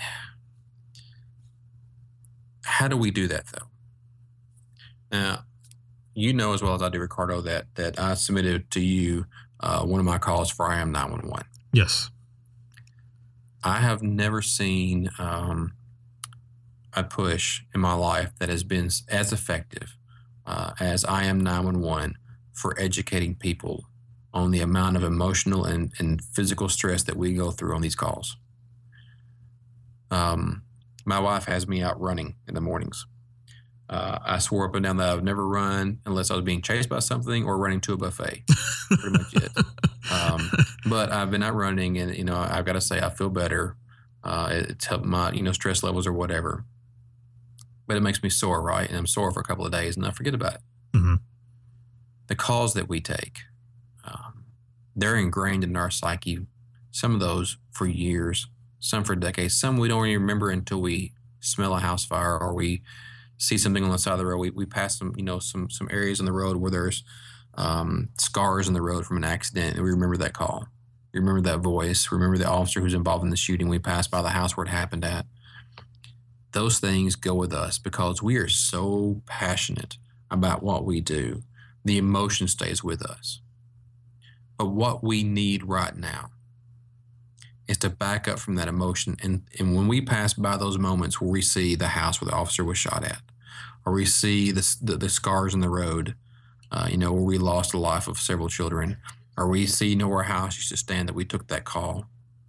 How do we do that, though? Now, you know as well as I do, Ricardo, that that I submitted to you uh, one of my calls for I am nine one one. Yes. I have never seen um, a push in my life that has been as effective uh, as I am nine one one for educating people on the amount of emotional and, and physical stress that we go through on these calls. Um. My wife has me out running in the mornings. Uh, I swore up and down that I would never run unless I was being chased by something or running to a buffet. Pretty much it. Um, but I've been out running, and you know, I've got to say I feel better. Uh, it's helped my you know stress levels or whatever. But it makes me sore, right? And I'm sore for a couple of days, and I forget about it. Mm-hmm. The calls that we take, um, they're ingrained in our psyche. Some of those for years, some for decades. Some we don't even remember until we smell a house fire or we see something on the side of the road. We we pass some, you know, some some areas on the road where there's um, scars on the road from an accident, and we remember that call. We remember that voice. We remember the officer who's involved in the shooting. We passed by the house where it happened at. Those things go with us because we are so passionate about what we do. The emotion stays with us. But what we need right now is to back up from that emotion. And, and when we pass by those moments where we see the house where the officer was shot at, or we see the, the, the scars in the road, uh, you know, where we lost the life of several children, or we see, you know, where our house used to stand that we took that call,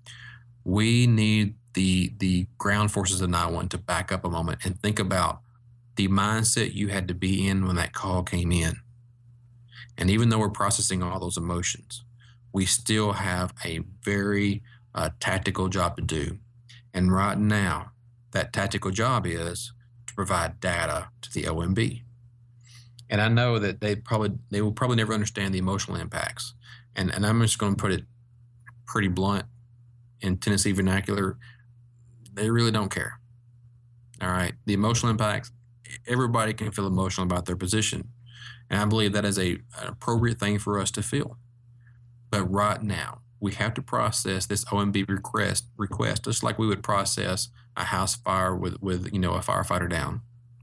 we need the the ground forces of nine one one to back up a moment and think about the mindset you had to be in when that call came in. And even though we're processing all those emotions, we still have a very uh, tactical job to do. And right now, that tactical job is to provide data to the O M B. And I know that they probably they will probably never understand the emotional impacts. And and I'm just going to put it pretty blunt in Tennessee vernacular. They really don't care. All right. The emotional impacts, everybody can feel emotional about their position. And I believe that is a, an appropriate thing for us to feel. But right now, we have to process this O M B request, request just like we would process a house fire with, with you know, a firefighter down,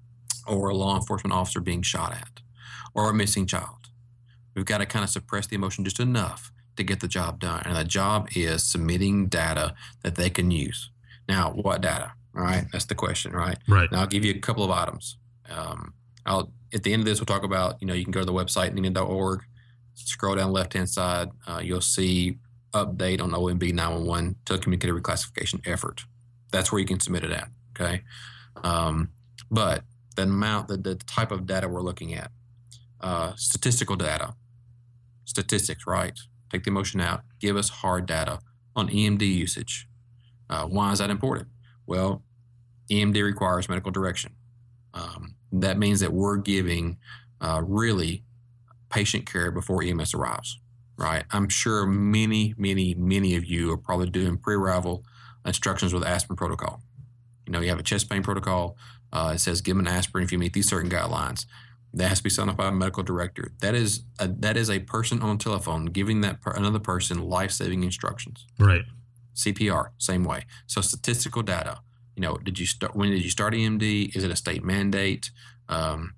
or a law enforcement officer being shot at, or a missing child. We've got to kind of suppress the emotion just enough to get the job done. And the job is submitting data that they can use. Now, what data? All right, that's the question, right? Right. Now, I'll give you a couple of items. Um, I'll at the end of this, we'll talk about, you know, you can go to the website, nina dot org, scroll down the left-hand side. Uh, you'll see update on O M B nine one one, telecommunicator reclassification effort. That's where you can submit it at, okay? Um, but the amount, the, the type of data we're looking at, uh, statistical data, statistics, right? Take the emotion out. Give us hard data on E M D usage. Uh, why is that important? Well, E M D requires medical direction. Um, that means that we're giving uh, really patient care before E M S arrives, right? I'm sure many, many, many of you are probably doing pre-arrival instructions with aspirin protocol. You know, you have a chest pain protocol. Uh, it says give an aspirin if you meet these certain guidelines. That has to be signed off by a medical director. That is a, that is a person on the telephone giving that per, another person life-saving instructions. Right. C P R, same way. So statistical data. You know, did you start? When did you start E M D? Is it a state mandate? Um,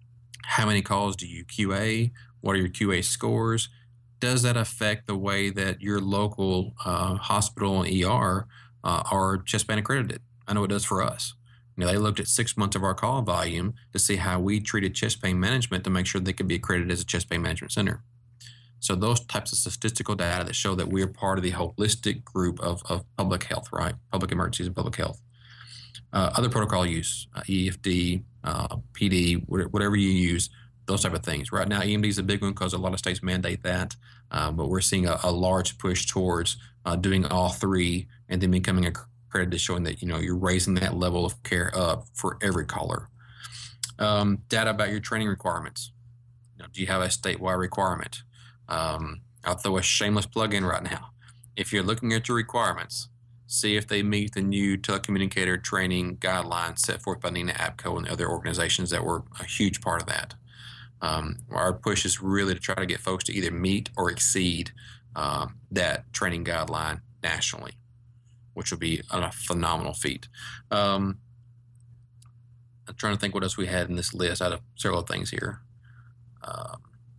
how many calls do you Q A? What are your Q A scores? Does that affect the way that your local uh, hospital and E R uh, are chest pain accredited? I know it does for us. You know, they looked at six months of our call volume to see how we treated chest pain management to make sure they could be accredited as a chest pain management center. So those types of statistical data that show that we are part of the holistic group of, of public health, right? Public emergencies and public health. Uh, other protocol use, uh, E F D, uh, P D, whatever you use, those type of things. Right now, E M D is a big one because a lot of states mandate that, uh, but we're seeing a, a large push towards uh, doing all three and then becoming accredited, showing that, you know, you're raising that level of care up for every caller. Um, data about your training requirements. You know, do you have a statewide requirement? Um, I'll throw a shameless plug in right now. If you're looking at your requirements, see if they meet the new telecommunicator training guidelines set forth by NENA APCO and the other organizations that were a huge part of that. Um, our push is really to try to get folks to either meet or exceed uh, that training guideline nationally, which will be a phenomenal feat. Um, I'm trying to think what else we had in this list out of several things here. Um,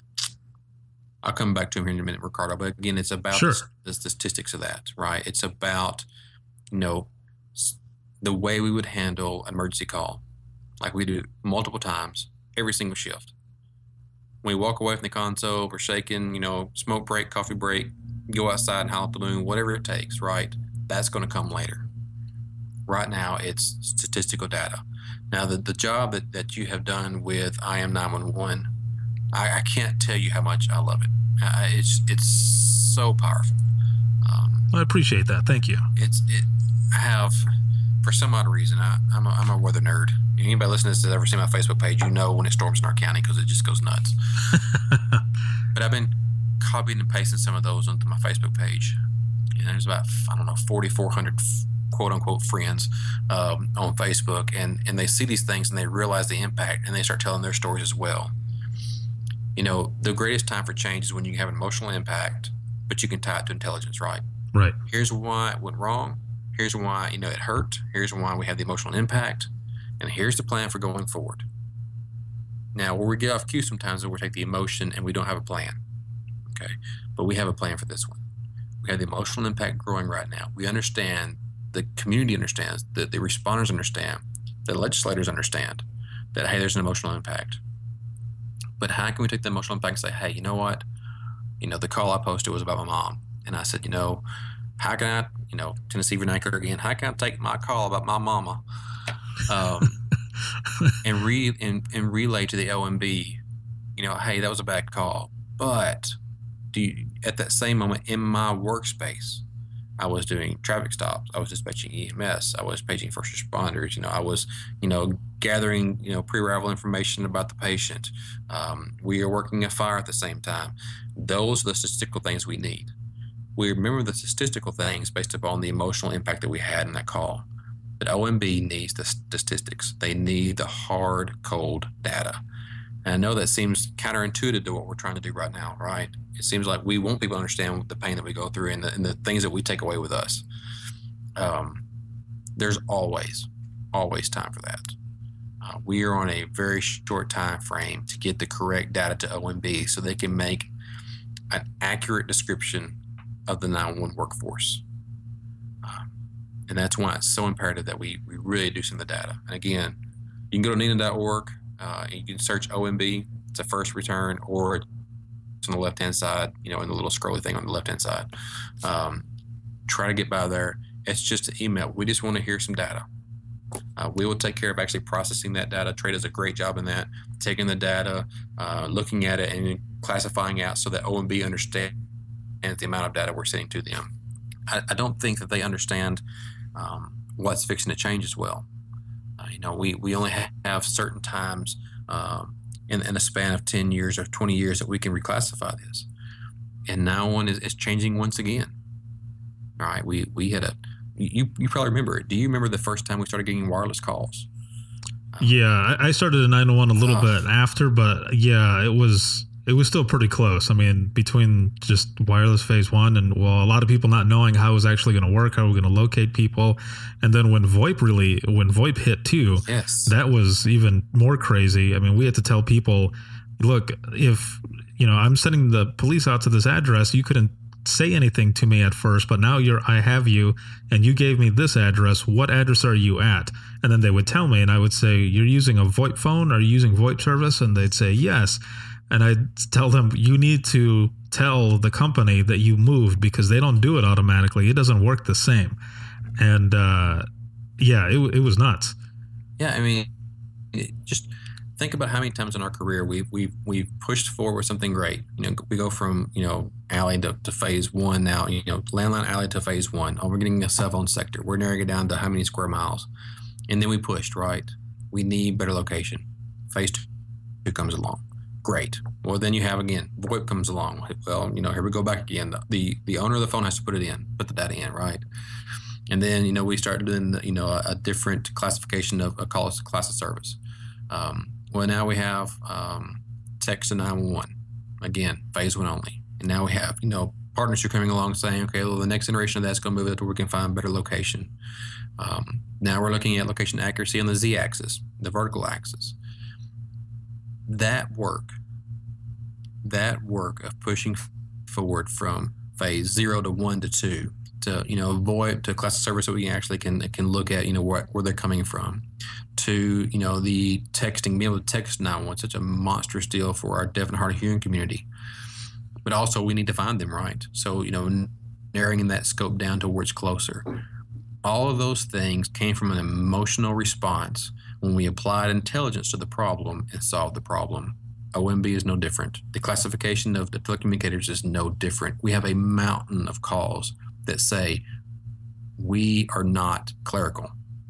I'll come back to him here in a minute, Ricardo. But again, it's about sure. the, the statistics of that, right? It's about, you know, the way we would handle an emergency call, like we do multiple times, every single shift. When we walk away from the console, we're shaking, you know, smoke break, coffee break, go outside and howl at the moon, whatever it takes, right? That's going to come later. Right now, it's statistical data. Now, the, the job that, that you have done with I Am nine one one, I, I can't tell you how much I love it. I, it's it's so powerful. Um, I appreciate that. Thank you. It's it. I have, for some odd reason, I, I'm, a, I'm a weather nerd. Anybody listening to this that's ever seen my Facebook page, you know when it storms in our county because it just goes nuts. But I've been copying and pasting some of those onto my Facebook page. And there's about, I don't know, forty-four hundred quote-unquote friends um, on Facebook, and, and they see these things and they realize the impact, and they start telling their stories as well. You know, the greatest time for change is when you have an emotional impact, but you can tie it to intelligence, right? Right. Here's why it went wrong. Here's why, you know, it hurt. Here's why we have the emotional impact. And here's the plan for going forward. Now, where we get off cue sometimes is we take the emotion and we don't have a plan. Okay? But we have a plan for this one. We have the emotional impact growing right now. We understand, the community understands, the, the responders understand, the legislators understand that, hey, there's an emotional impact. But how can we take the emotional impact and say, hey, you know what? You know, the call I posted was about my mom. And I said, you know, how can I, you know, Tennessee vernacular again, how can I take my call about my mama um, and, re, and, and relay to the O M B, you know, hey, that was a bad call. But do you, at that same moment in my workspace, I was doing traffic stops. I was dispatching E M S. I was paging first responders. You know, I was, you know, gathering, you know, pre-arrival information about the patient. Um, we are working a fire at the same time. Those are the statistical things we need. We remember the statistical things based upon the emotional impact that we had in that call. But O M B needs the statistics. They need the hard, cold data. And I know that seems counterintuitive to what we're trying to do right now, right? It seems like we want people to understand the pain that we go through and the, and the things that we take away with us. Um, there's always, always time for that. Uh, we are on a very short time frame to get the correct data to O M B so they can make an accurate description of the nine one one workforce. Um, and that's why it's so imperative that we, we really do some of the data. And again, you can go to nina dot org. Uh, you can search O M B. It's a first return, or it's on the left-hand side, you know, in the little scrolly thing on the left-hand side. Um, try to get by there. It's just an email. We just want to hear some data. Uh, we will take care of actually processing that data. Trey does a great job in that, taking the data, uh, looking at it, and classifying out so that O M B understands the amount of data we're sending to them. I, I don't think that they understand um, what's fixing to change as well. Uh, you know, we, we only have certain times um, in, in a span of ten years or twenty years that we can reclassify this. And now one is, is changing once again. All right, we, we had a, you, you probably remember it. Do you remember the first time we started getting wireless calls? Um, yeah, I, I started at nine one one a little uh, bit after, but yeah, it was... It was still pretty close. I mean, between just wireless phase one and, well, a lot of people not knowing how it was actually going to work, how we're going to locate people. And then when VoIP really, when VoIP hit too, yes, that was even more crazy. I mean, we had to tell people, look, if, you know, I'm sending the police out to this address, you couldn't say anything to me at first, but now you're, I have you and you gave me this address. What address are you at? And then they would tell me and I would say, you're using a VoIP phone? Are you using VoIP service? And they'd say, yes. And I tell them, you need to tell the company that you moved because they don't do it automatically. It doesn't work the same. And uh, yeah, it, it was nuts. Yeah, I mean, just think about how many times in our career we've we've we've pushed forward with something great. You know, we go from you know alley to, to phase one now. You know, landline alley to phase one. Oh, we're getting a cell phone sector. We're narrowing it down to how many square miles, and then we pushed right. We need better location. Phase two comes along. Great. Well, then you have, again, VoIP comes along. Well, you know, here we go back again. The the owner of the phone has to put it in, put the data in, right? And then, you know, we started doing, you know, a, a different classification of a call class of service. Um, well, now we have um, text to nine one one. Again, phase one only. And now we have, you know, partners who are coming along saying, okay, well, the next iteration of that's going to move it to where we can find better location. Um, now we're looking at location accuracy on the Z-axis, the vertical axis. That work, that work of pushing forward from phase zero to one to two to, you know, VoIP to class of service that we actually can can look at, you know, where, where they're coming from, to, you know, the texting, being able to text nine one one, such a monstrous deal for our deaf and hard of hearing community. But also we need to find them, right? So, you know, narrowing that scope down to where it's closer. All of those things came from an emotional response When we applied intelligence to the problem, it solved the problem. O M B is no different. The classification of the telecommunicators is no different. We have a mountain of calls that say we are not clerical.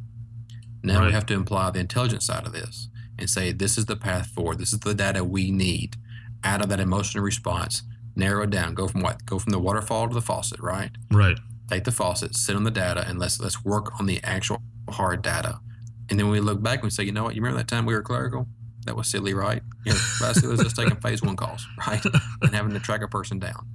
Now Right. we have to imply the intelligence side of this and say this is the path forward. This is the data we need out of that emotional response. Narrow it down. Go from what? Go from the waterfall to the faucet, right? Right. Take the faucet, sit on the data, and let's let's work on the actual hard data. And then we look back and we say, you know what? You remember that time we were clerical? That was silly, right? You know, last it was just taking phase one calls, right? And having to track a person down.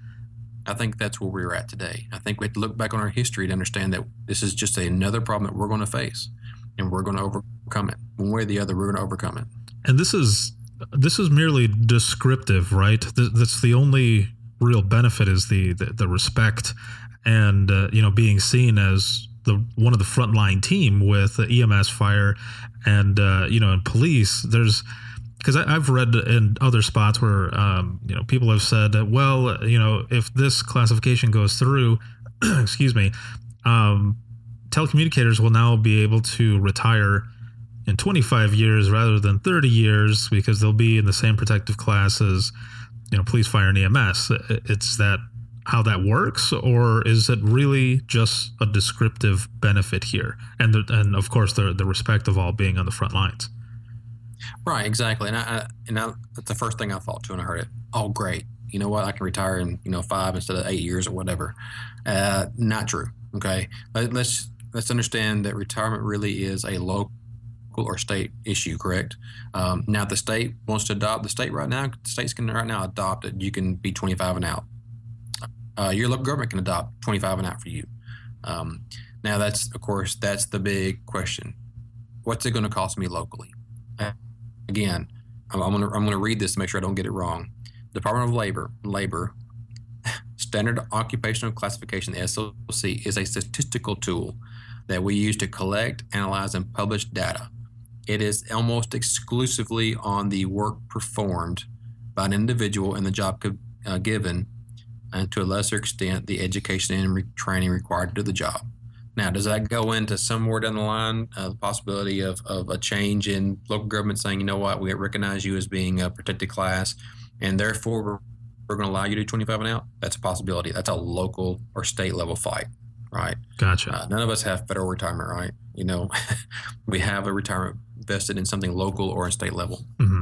I think that's where we're at today. I think we have to look back on our history to understand that this is just another problem that we're going to face, and we're going to overcome it. One way or the other, we're going to overcome it. And this is this is merely descriptive, right? Th- That's the only real benefit is the the, the respect and uh, you know being seen as the one of the frontline team with the E M S, fire, and uh, you know and police. There's because I've read in other spots where um, you know people have said that, well, you know if this classification goes through, excuse me, um, telecommunicators will now be able to retire in twenty-five years rather than thirty years because they'll be in the same protective class as, you know, police, fire, and E M S. It's that how that works, or is it really just a descriptive benefit here? And the, and of course the the respect of all being on the front lines. Right, exactly. And I, I and I, that's the first thing I thought too when I heard it. Oh, great. You know what? I can retire in you know five instead of eight years or whatever. Uh, not true. Okay, Let, let's let's understand that retirement really is a local or state issue, correct? Um, now, if the state wants to adopt the state right now, the states can right now adopt it. You can be twenty-five and out. Uh, your local government can adopt twenty-five and out for you. Um, now, that's of course that's the big question. What's it going to cost me locally? Uh, again, I'm, I'm going to I'm going to read this to make sure I don't get it wrong. Department of Labor, Labor, Standard Occupational Classification, the S O C, is a statistical tool that we use to collect, analyze, and publish data. It is almost exclusively on the work performed by an individual and the job uh, given, and to a lesser extent, the education and re- training required to do the job. Now, does that go into somewhere down the line, uh, the possibility of, of a change in local government saying, you know what, we recognize you as being a protected class, and therefore we're, we're going to allow you to do twenty-five and out? That's a possibility. That's a local or state level fight, right? Gotcha. Uh, none of us have federal retirement, right? You know, we have a retirement vested in something local or a state level. Mm-hmm.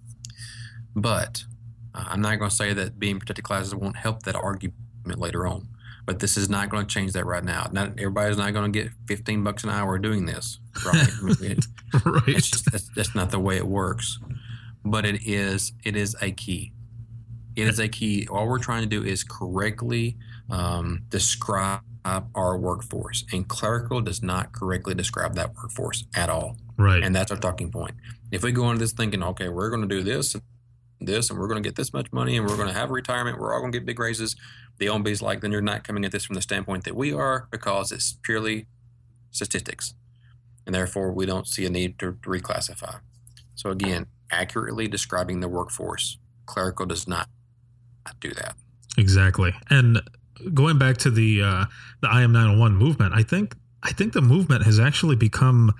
But uh, I'm not going to say that being protected classes won't help that argument later on. But this is not going to change that right now. Not everybody's not going to get fifteen bucks an hour doing this, right? I mean, it, Right. it's just, that's, that's not the way it works. But it is it is a key. It is a key. All we're trying to do is correctly um, describe our workforce, and clerical does not correctly describe that workforce at all. Right. And that's our talking point. If we go into this thinking, okay, we're going to do this and this, and we're going to get this much money, and we're going to have a retirement, we're all going to get big raises, the O M B's like, then you're not coming at this from the standpoint that we are, because it's purely statistics. And therefore, we don't see a need to reclassify. So again, accurately describing the workforce, clerical does not do that. Exactly. And going back to the uh, the I M nine one one movement, I think I think the movement has actually become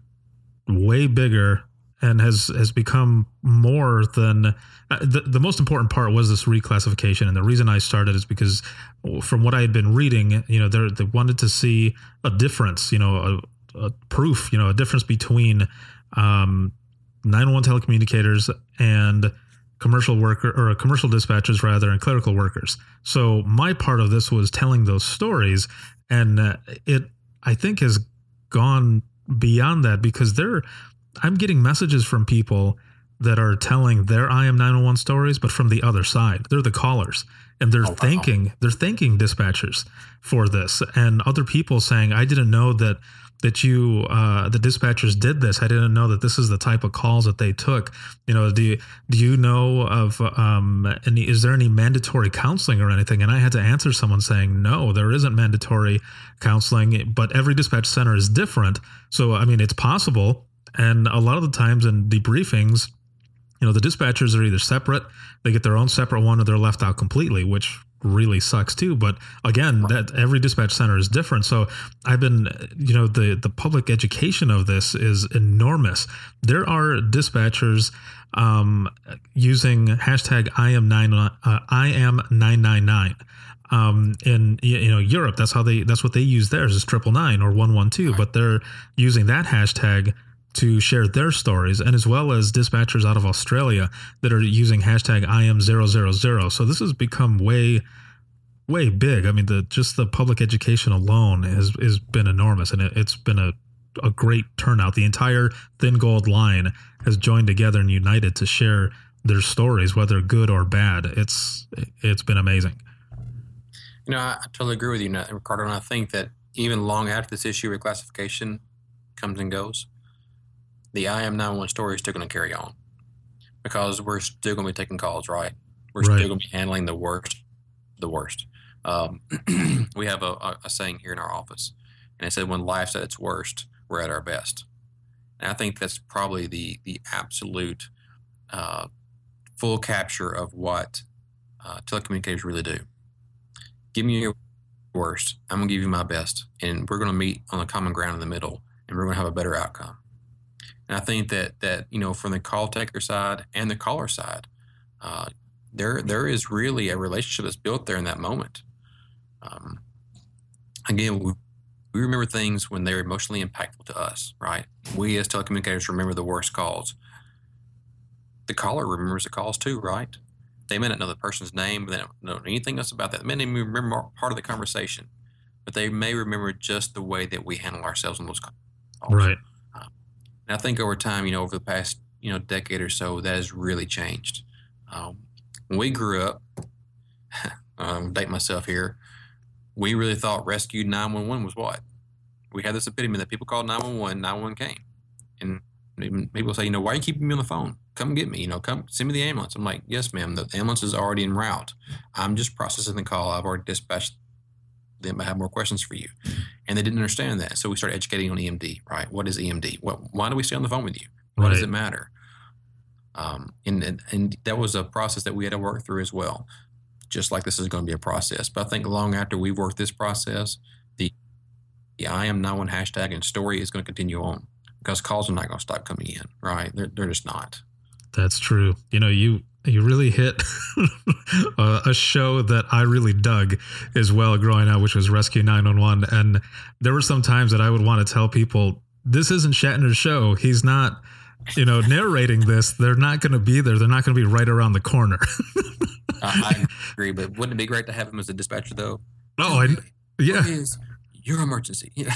way bigger and has has become more than uh, the the most important part was this reclassification. And the reason I started is because from what I had been reading, you know, they they wanted to see a difference, you know, a, a proof, you know, a difference between um, nine one one telecommunicators and commercial worker or commercial dispatchers rather, and clerical workers. So my part of this was telling those stories, and uh, it I think has gone beyond that, because they're I'm getting messages from people that are telling their I M nine one one stories, but from the other side. They're the callers, and they're Oh, wow. thanking they're thanking dispatchers for this, and other people saying, I didn't know that that you uh, the dispatchers did this. I didn't know that this is the type of calls that they took. You know, do you, do you know of um, any? Is there any mandatory counseling or anything? And I had to answer someone saying, no, there isn't mandatory counseling, but every dispatch center is different. So I mean, it's possible. And a lot of the times in debriefings, you know, the dispatchers are either separate, they get their own separate one, or they're left out completely, which really sucks too. But again, that every dispatch center is different. So I've been, you know, the, the public education of this is enormous. There are dispatchers um, using hashtag I am nine, uh, I am nine nine nine. Um, in, you know, Europe, that's how they, that's what they use theirs is triple nine or one one two, but they're using that hashtag to share their stories, and as well as dispatchers out of Australia that are using hashtag I am zero zero zero. So this has become way, way big. I mean, the just the public education alone has has been enormous, and it, it's been a, a great turnout. The entire Thin Gold line has joined together and united to share their stories, whether good or bad. It's it's been amazing. You know, I totally agree with you, Ricardo, and I think that even long after this issue of reclassification comes and goes, the I am nine one one story is still going to carry on because we're still going to be taking calls, right? We're right. still going to be handling the worst, the worst. Um, we have a, a saying here in our office, and it said, when life's at its worst, we're at our best. And I think that's probably the the absolute uh, full capture of what uh, telecommunicators really do. Give me your worst. I'm going to give you my best. And we're going to meet on a common ground in the middle, and we're going to have a better outcome. And I think that, that you know, from the call taker side and the caller side, uh, there there is really a relationship that's built there in that moment. Um, again, we, we remember things when they're emotionally impactful to us, right? We as telecommunicators remember the worst calls. The caller remembers the calls too, right? They may not know the person's name, but they don't know anything else about that. They may not even remember part of the conversation, but they may remember just the way that we handle ourselves on those calls. Right. Um, and I think over time, you know, over the past, you know, decade or so, that has really changed. Um, when we grew up, um, date myself here, we really thought rescue nine one one was what? We had this epitome that people called nine one one, nine one one came. And even people say, you know, why are you keeping me on the phone? Come get me, you know, come send me the ambulance. I'm like, yes, ma'am, the ambulance is already en route. I'm just processing the call. I've already dispatched them. I have more questions for you. And they didn't understand that. So we started educating on E M D, right? What is E M D? What, why do we stay on the phone with you? What right. does it matter? Um, and, and, and that was a process that we had to work through as well, just like this is going to be a process. But I think long after we've worked this process, the, the I am nine one one hashtag and story is going to continue on because calls are not going to stop coming in, right? They're, they're just not. That's true. You know, you you really hit a, a show that I really dug as well growing up, which was Rescue nine one one. And there were some times that I would want to tell people, this isn't Shatner's show. He's not, you know, narrating this. They're not going to be there. They're not going to be right around the corner. uh, I agree, but wouldn't it be great to have him as a dispatcher, though? Oh, I, yeah. What is your emergency? Yeah.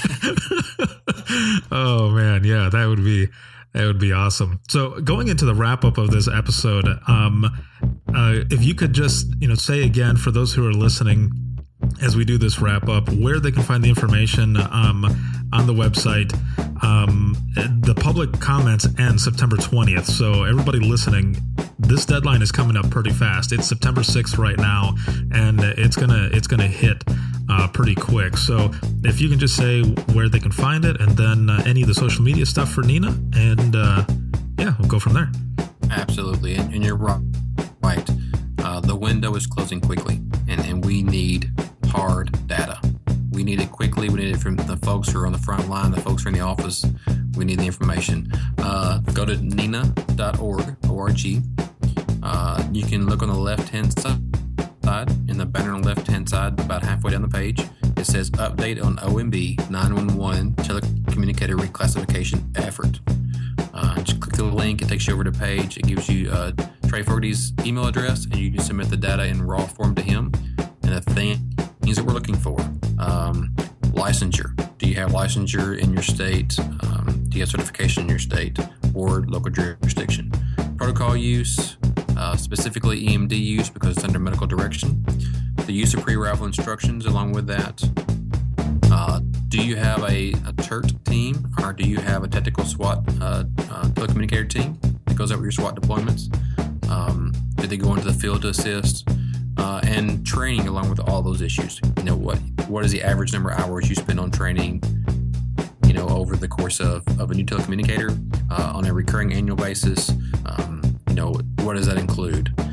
Oh, man. Yeah, that would be... That would be awesome. So going into the wrap up of this episode, um, uh, if you could just, you know, say again for those who are listening as we do this wrap up, where they can find the information um, on the website. Um, the public comments end September twentieth. So everybody listening, this deadline is coming up pretty fast. It's September sixth right now, and it's gonna it's gonna hit uh, pretty quick. So if you can just say where they can find it, and then uh, any of the social media stuff for Nina, and uh, yeah, we'll go from there. Absolutely, and, and you're right. Right, uh, the window is closing quickly, and, and we need hard data. We need it quickly. We need it from the folks who are on the front line, the folks who are in the office. We need the information. Uh, go to nina dot org, O R G. Uh, you can look on the left-hand side, in the banner on the left-hand side, about halfway down the page. It says update on O M B nine one one telecommunicator reclassification effort. Uh, just click the link. It takes you over to a page. It gives you uh, Trey Fogarty's email address, and you can submit the data in raw form to him. And the thing, things that we're looking for, um, licensure. Do you have licensure in your state? Um, do you have certification in your state or local jurisdiction? Protocol use, uh, specifically E M D use because it's under medical direction. The use of pre-arrival instructions along with that. Uh, do you have a, a T E R T team, or do you have a technical SWAT uh, uh, telecommunicator team that goes over your SWAT deployments? Um, do they go into the field to assist? Uh, and training along with all those issues. You know, what what is the average number of hours you spend on training, you know, over the course of, of a new telecommunicator uh, on a recurring annual basis? Um, you know, what does that include? Uh,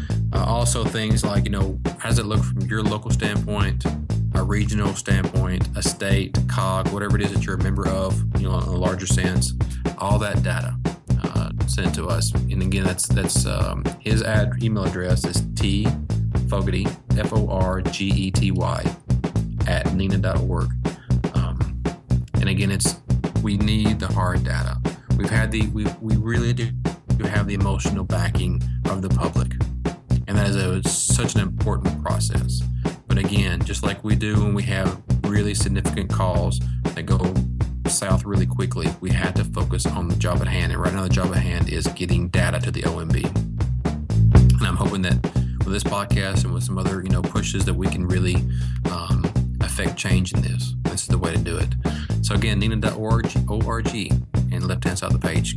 also things like, you know, how does it look from your local standpoint, a regional standpoint, a state, C O G, whatever it is that you're a member of, you know, in a larger sense, all that data uh, sent to us. And again, that's that's um, his ad email address is T Fogarty, F O R G E T Y, at neenah dot org. Um, and again, it's we need the hard data. We've had the we we really do have the emotional backing of the public, and that is a, such an important process. But again, just like we do when we have really significant calls that go south really quickly, we had to focus on the job at hand. And right now, the job at hand is getting data to the O M B. And I'm hoping that with this podcast and with some other, you know, pushes that we can really um, affect change in this. This is the way to do it. So again, neenah dot org, O R G, and left-hand side of the page.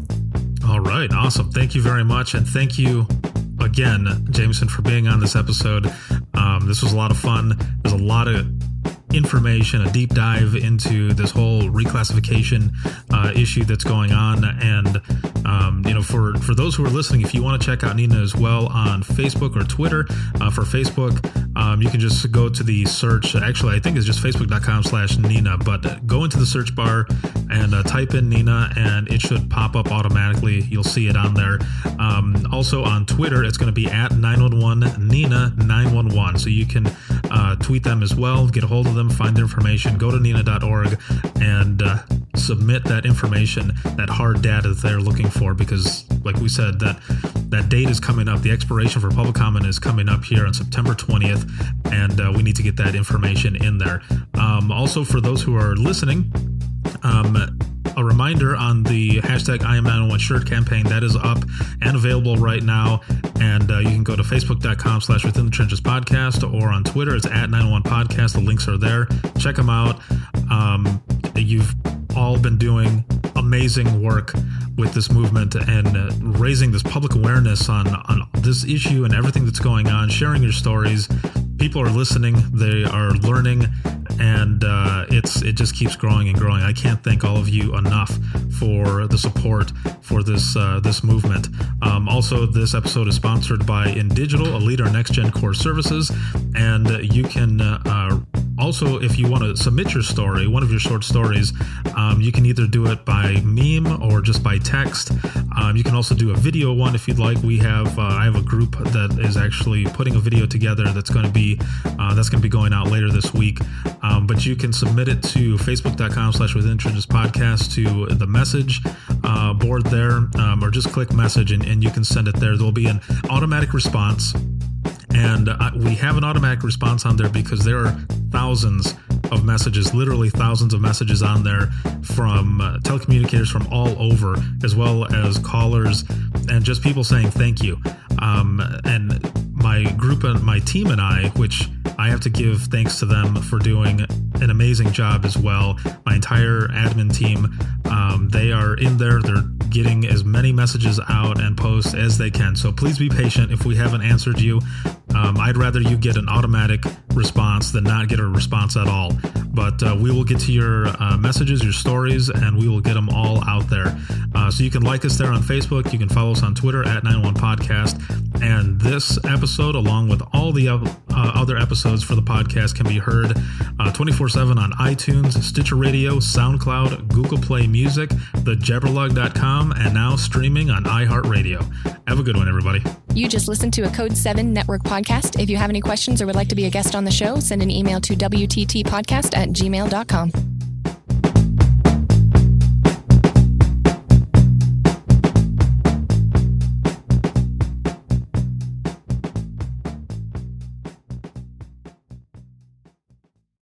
All right. Awesome. Thank you very much. And thank you again, Jameson, for being on this episode. Um, this was a lot of fun. There's a lot of information, a deep dive into this whole reclassification uh, issue that's going on. And, um, you know, for, for those who are listening, if you want to check out Neenah as well on Facebook or Twitter, uh, for Facebook, um, you can just go to the search. Actually, I think it's just facebook.com slash Neenah, but go into the search bar and uh, type in Neenah and it should pop up automatically. You'll see it on there. Um, also on Twitter, it's going to be at nine one one Neenah nine one one. So you can uh, tweet them as well, get a hold of them, find their information, go to neenah dot org and uh, submit that information, that hard data that they're looking for, because like we said, that that date is coming up. The expiration for public comment is coming up here on September twentieth, and uh, we need to get that information in there. Um, also, for those who are listening, um, a reminder on the hashtag I am nine one one shirt campaign that is up and available right now. And uh, you can go to facebook.com slash within the trenches podcast, or on Twitter, it's at nine one one podcast. The links are there. Check them out. Um, you've all been doing amazing work with this movement and uh, raising this public awareness on, on this issue and everything that's going on, sharing your stories. People are listening, they are learning, and uh, it's it just keeps growing and growing. I can't thank all of you enough for the support for this uh, this movement. Um, also, this episode is sponsored by InDigital, a leader in next-gen core services, and you can uh, also, if you want to submit your story, one of your short stories, um, you can either do it by meme or just by text. Um, you can also do a video one if you'd like. We have uh, I have a group that is actually putting a video together that's going to be uh, that's going to be going out later this week. Um, but you can submit it to facebook.com slash within trenches podcast to the message uh, board there, um, or just click message and, and you can send it there. There'll be an automatic response. And uh, we have an automatic response on there because there are thousands of messages, literally thousands of messages on there from uh, telecommunicators from all over, as well as callers and just people saying thank you. Um, and my group and my team and I, which I have to give thanks to them for doing an amazing job as well. My entire admin team, um, they are in there. They're getting as many messages out and posts as they can. So please be patient if we haven't answered you. Um, I'd rather you get an automatic response than not get a response at all. But uh, we will get to your uh, messages, your stories, and we will get them all out there. Uh, so you can like us there on Facebook. You can follow us on Twitter at nine one one podcast. And this episode, along with all the uh, other episodes for the podcast, can be heard uh, twenty-four seven on iTunes, Stitcher Radio, SoundCloud, Google Play Music, the jabberlog dot com, and now streaming on iHeartRadio. Have a good one, everybody. You just listened to a Code seven Network podcast. If you have any questions or would like to be a guest on the show, send an email to w t t podcast at gmail dot com.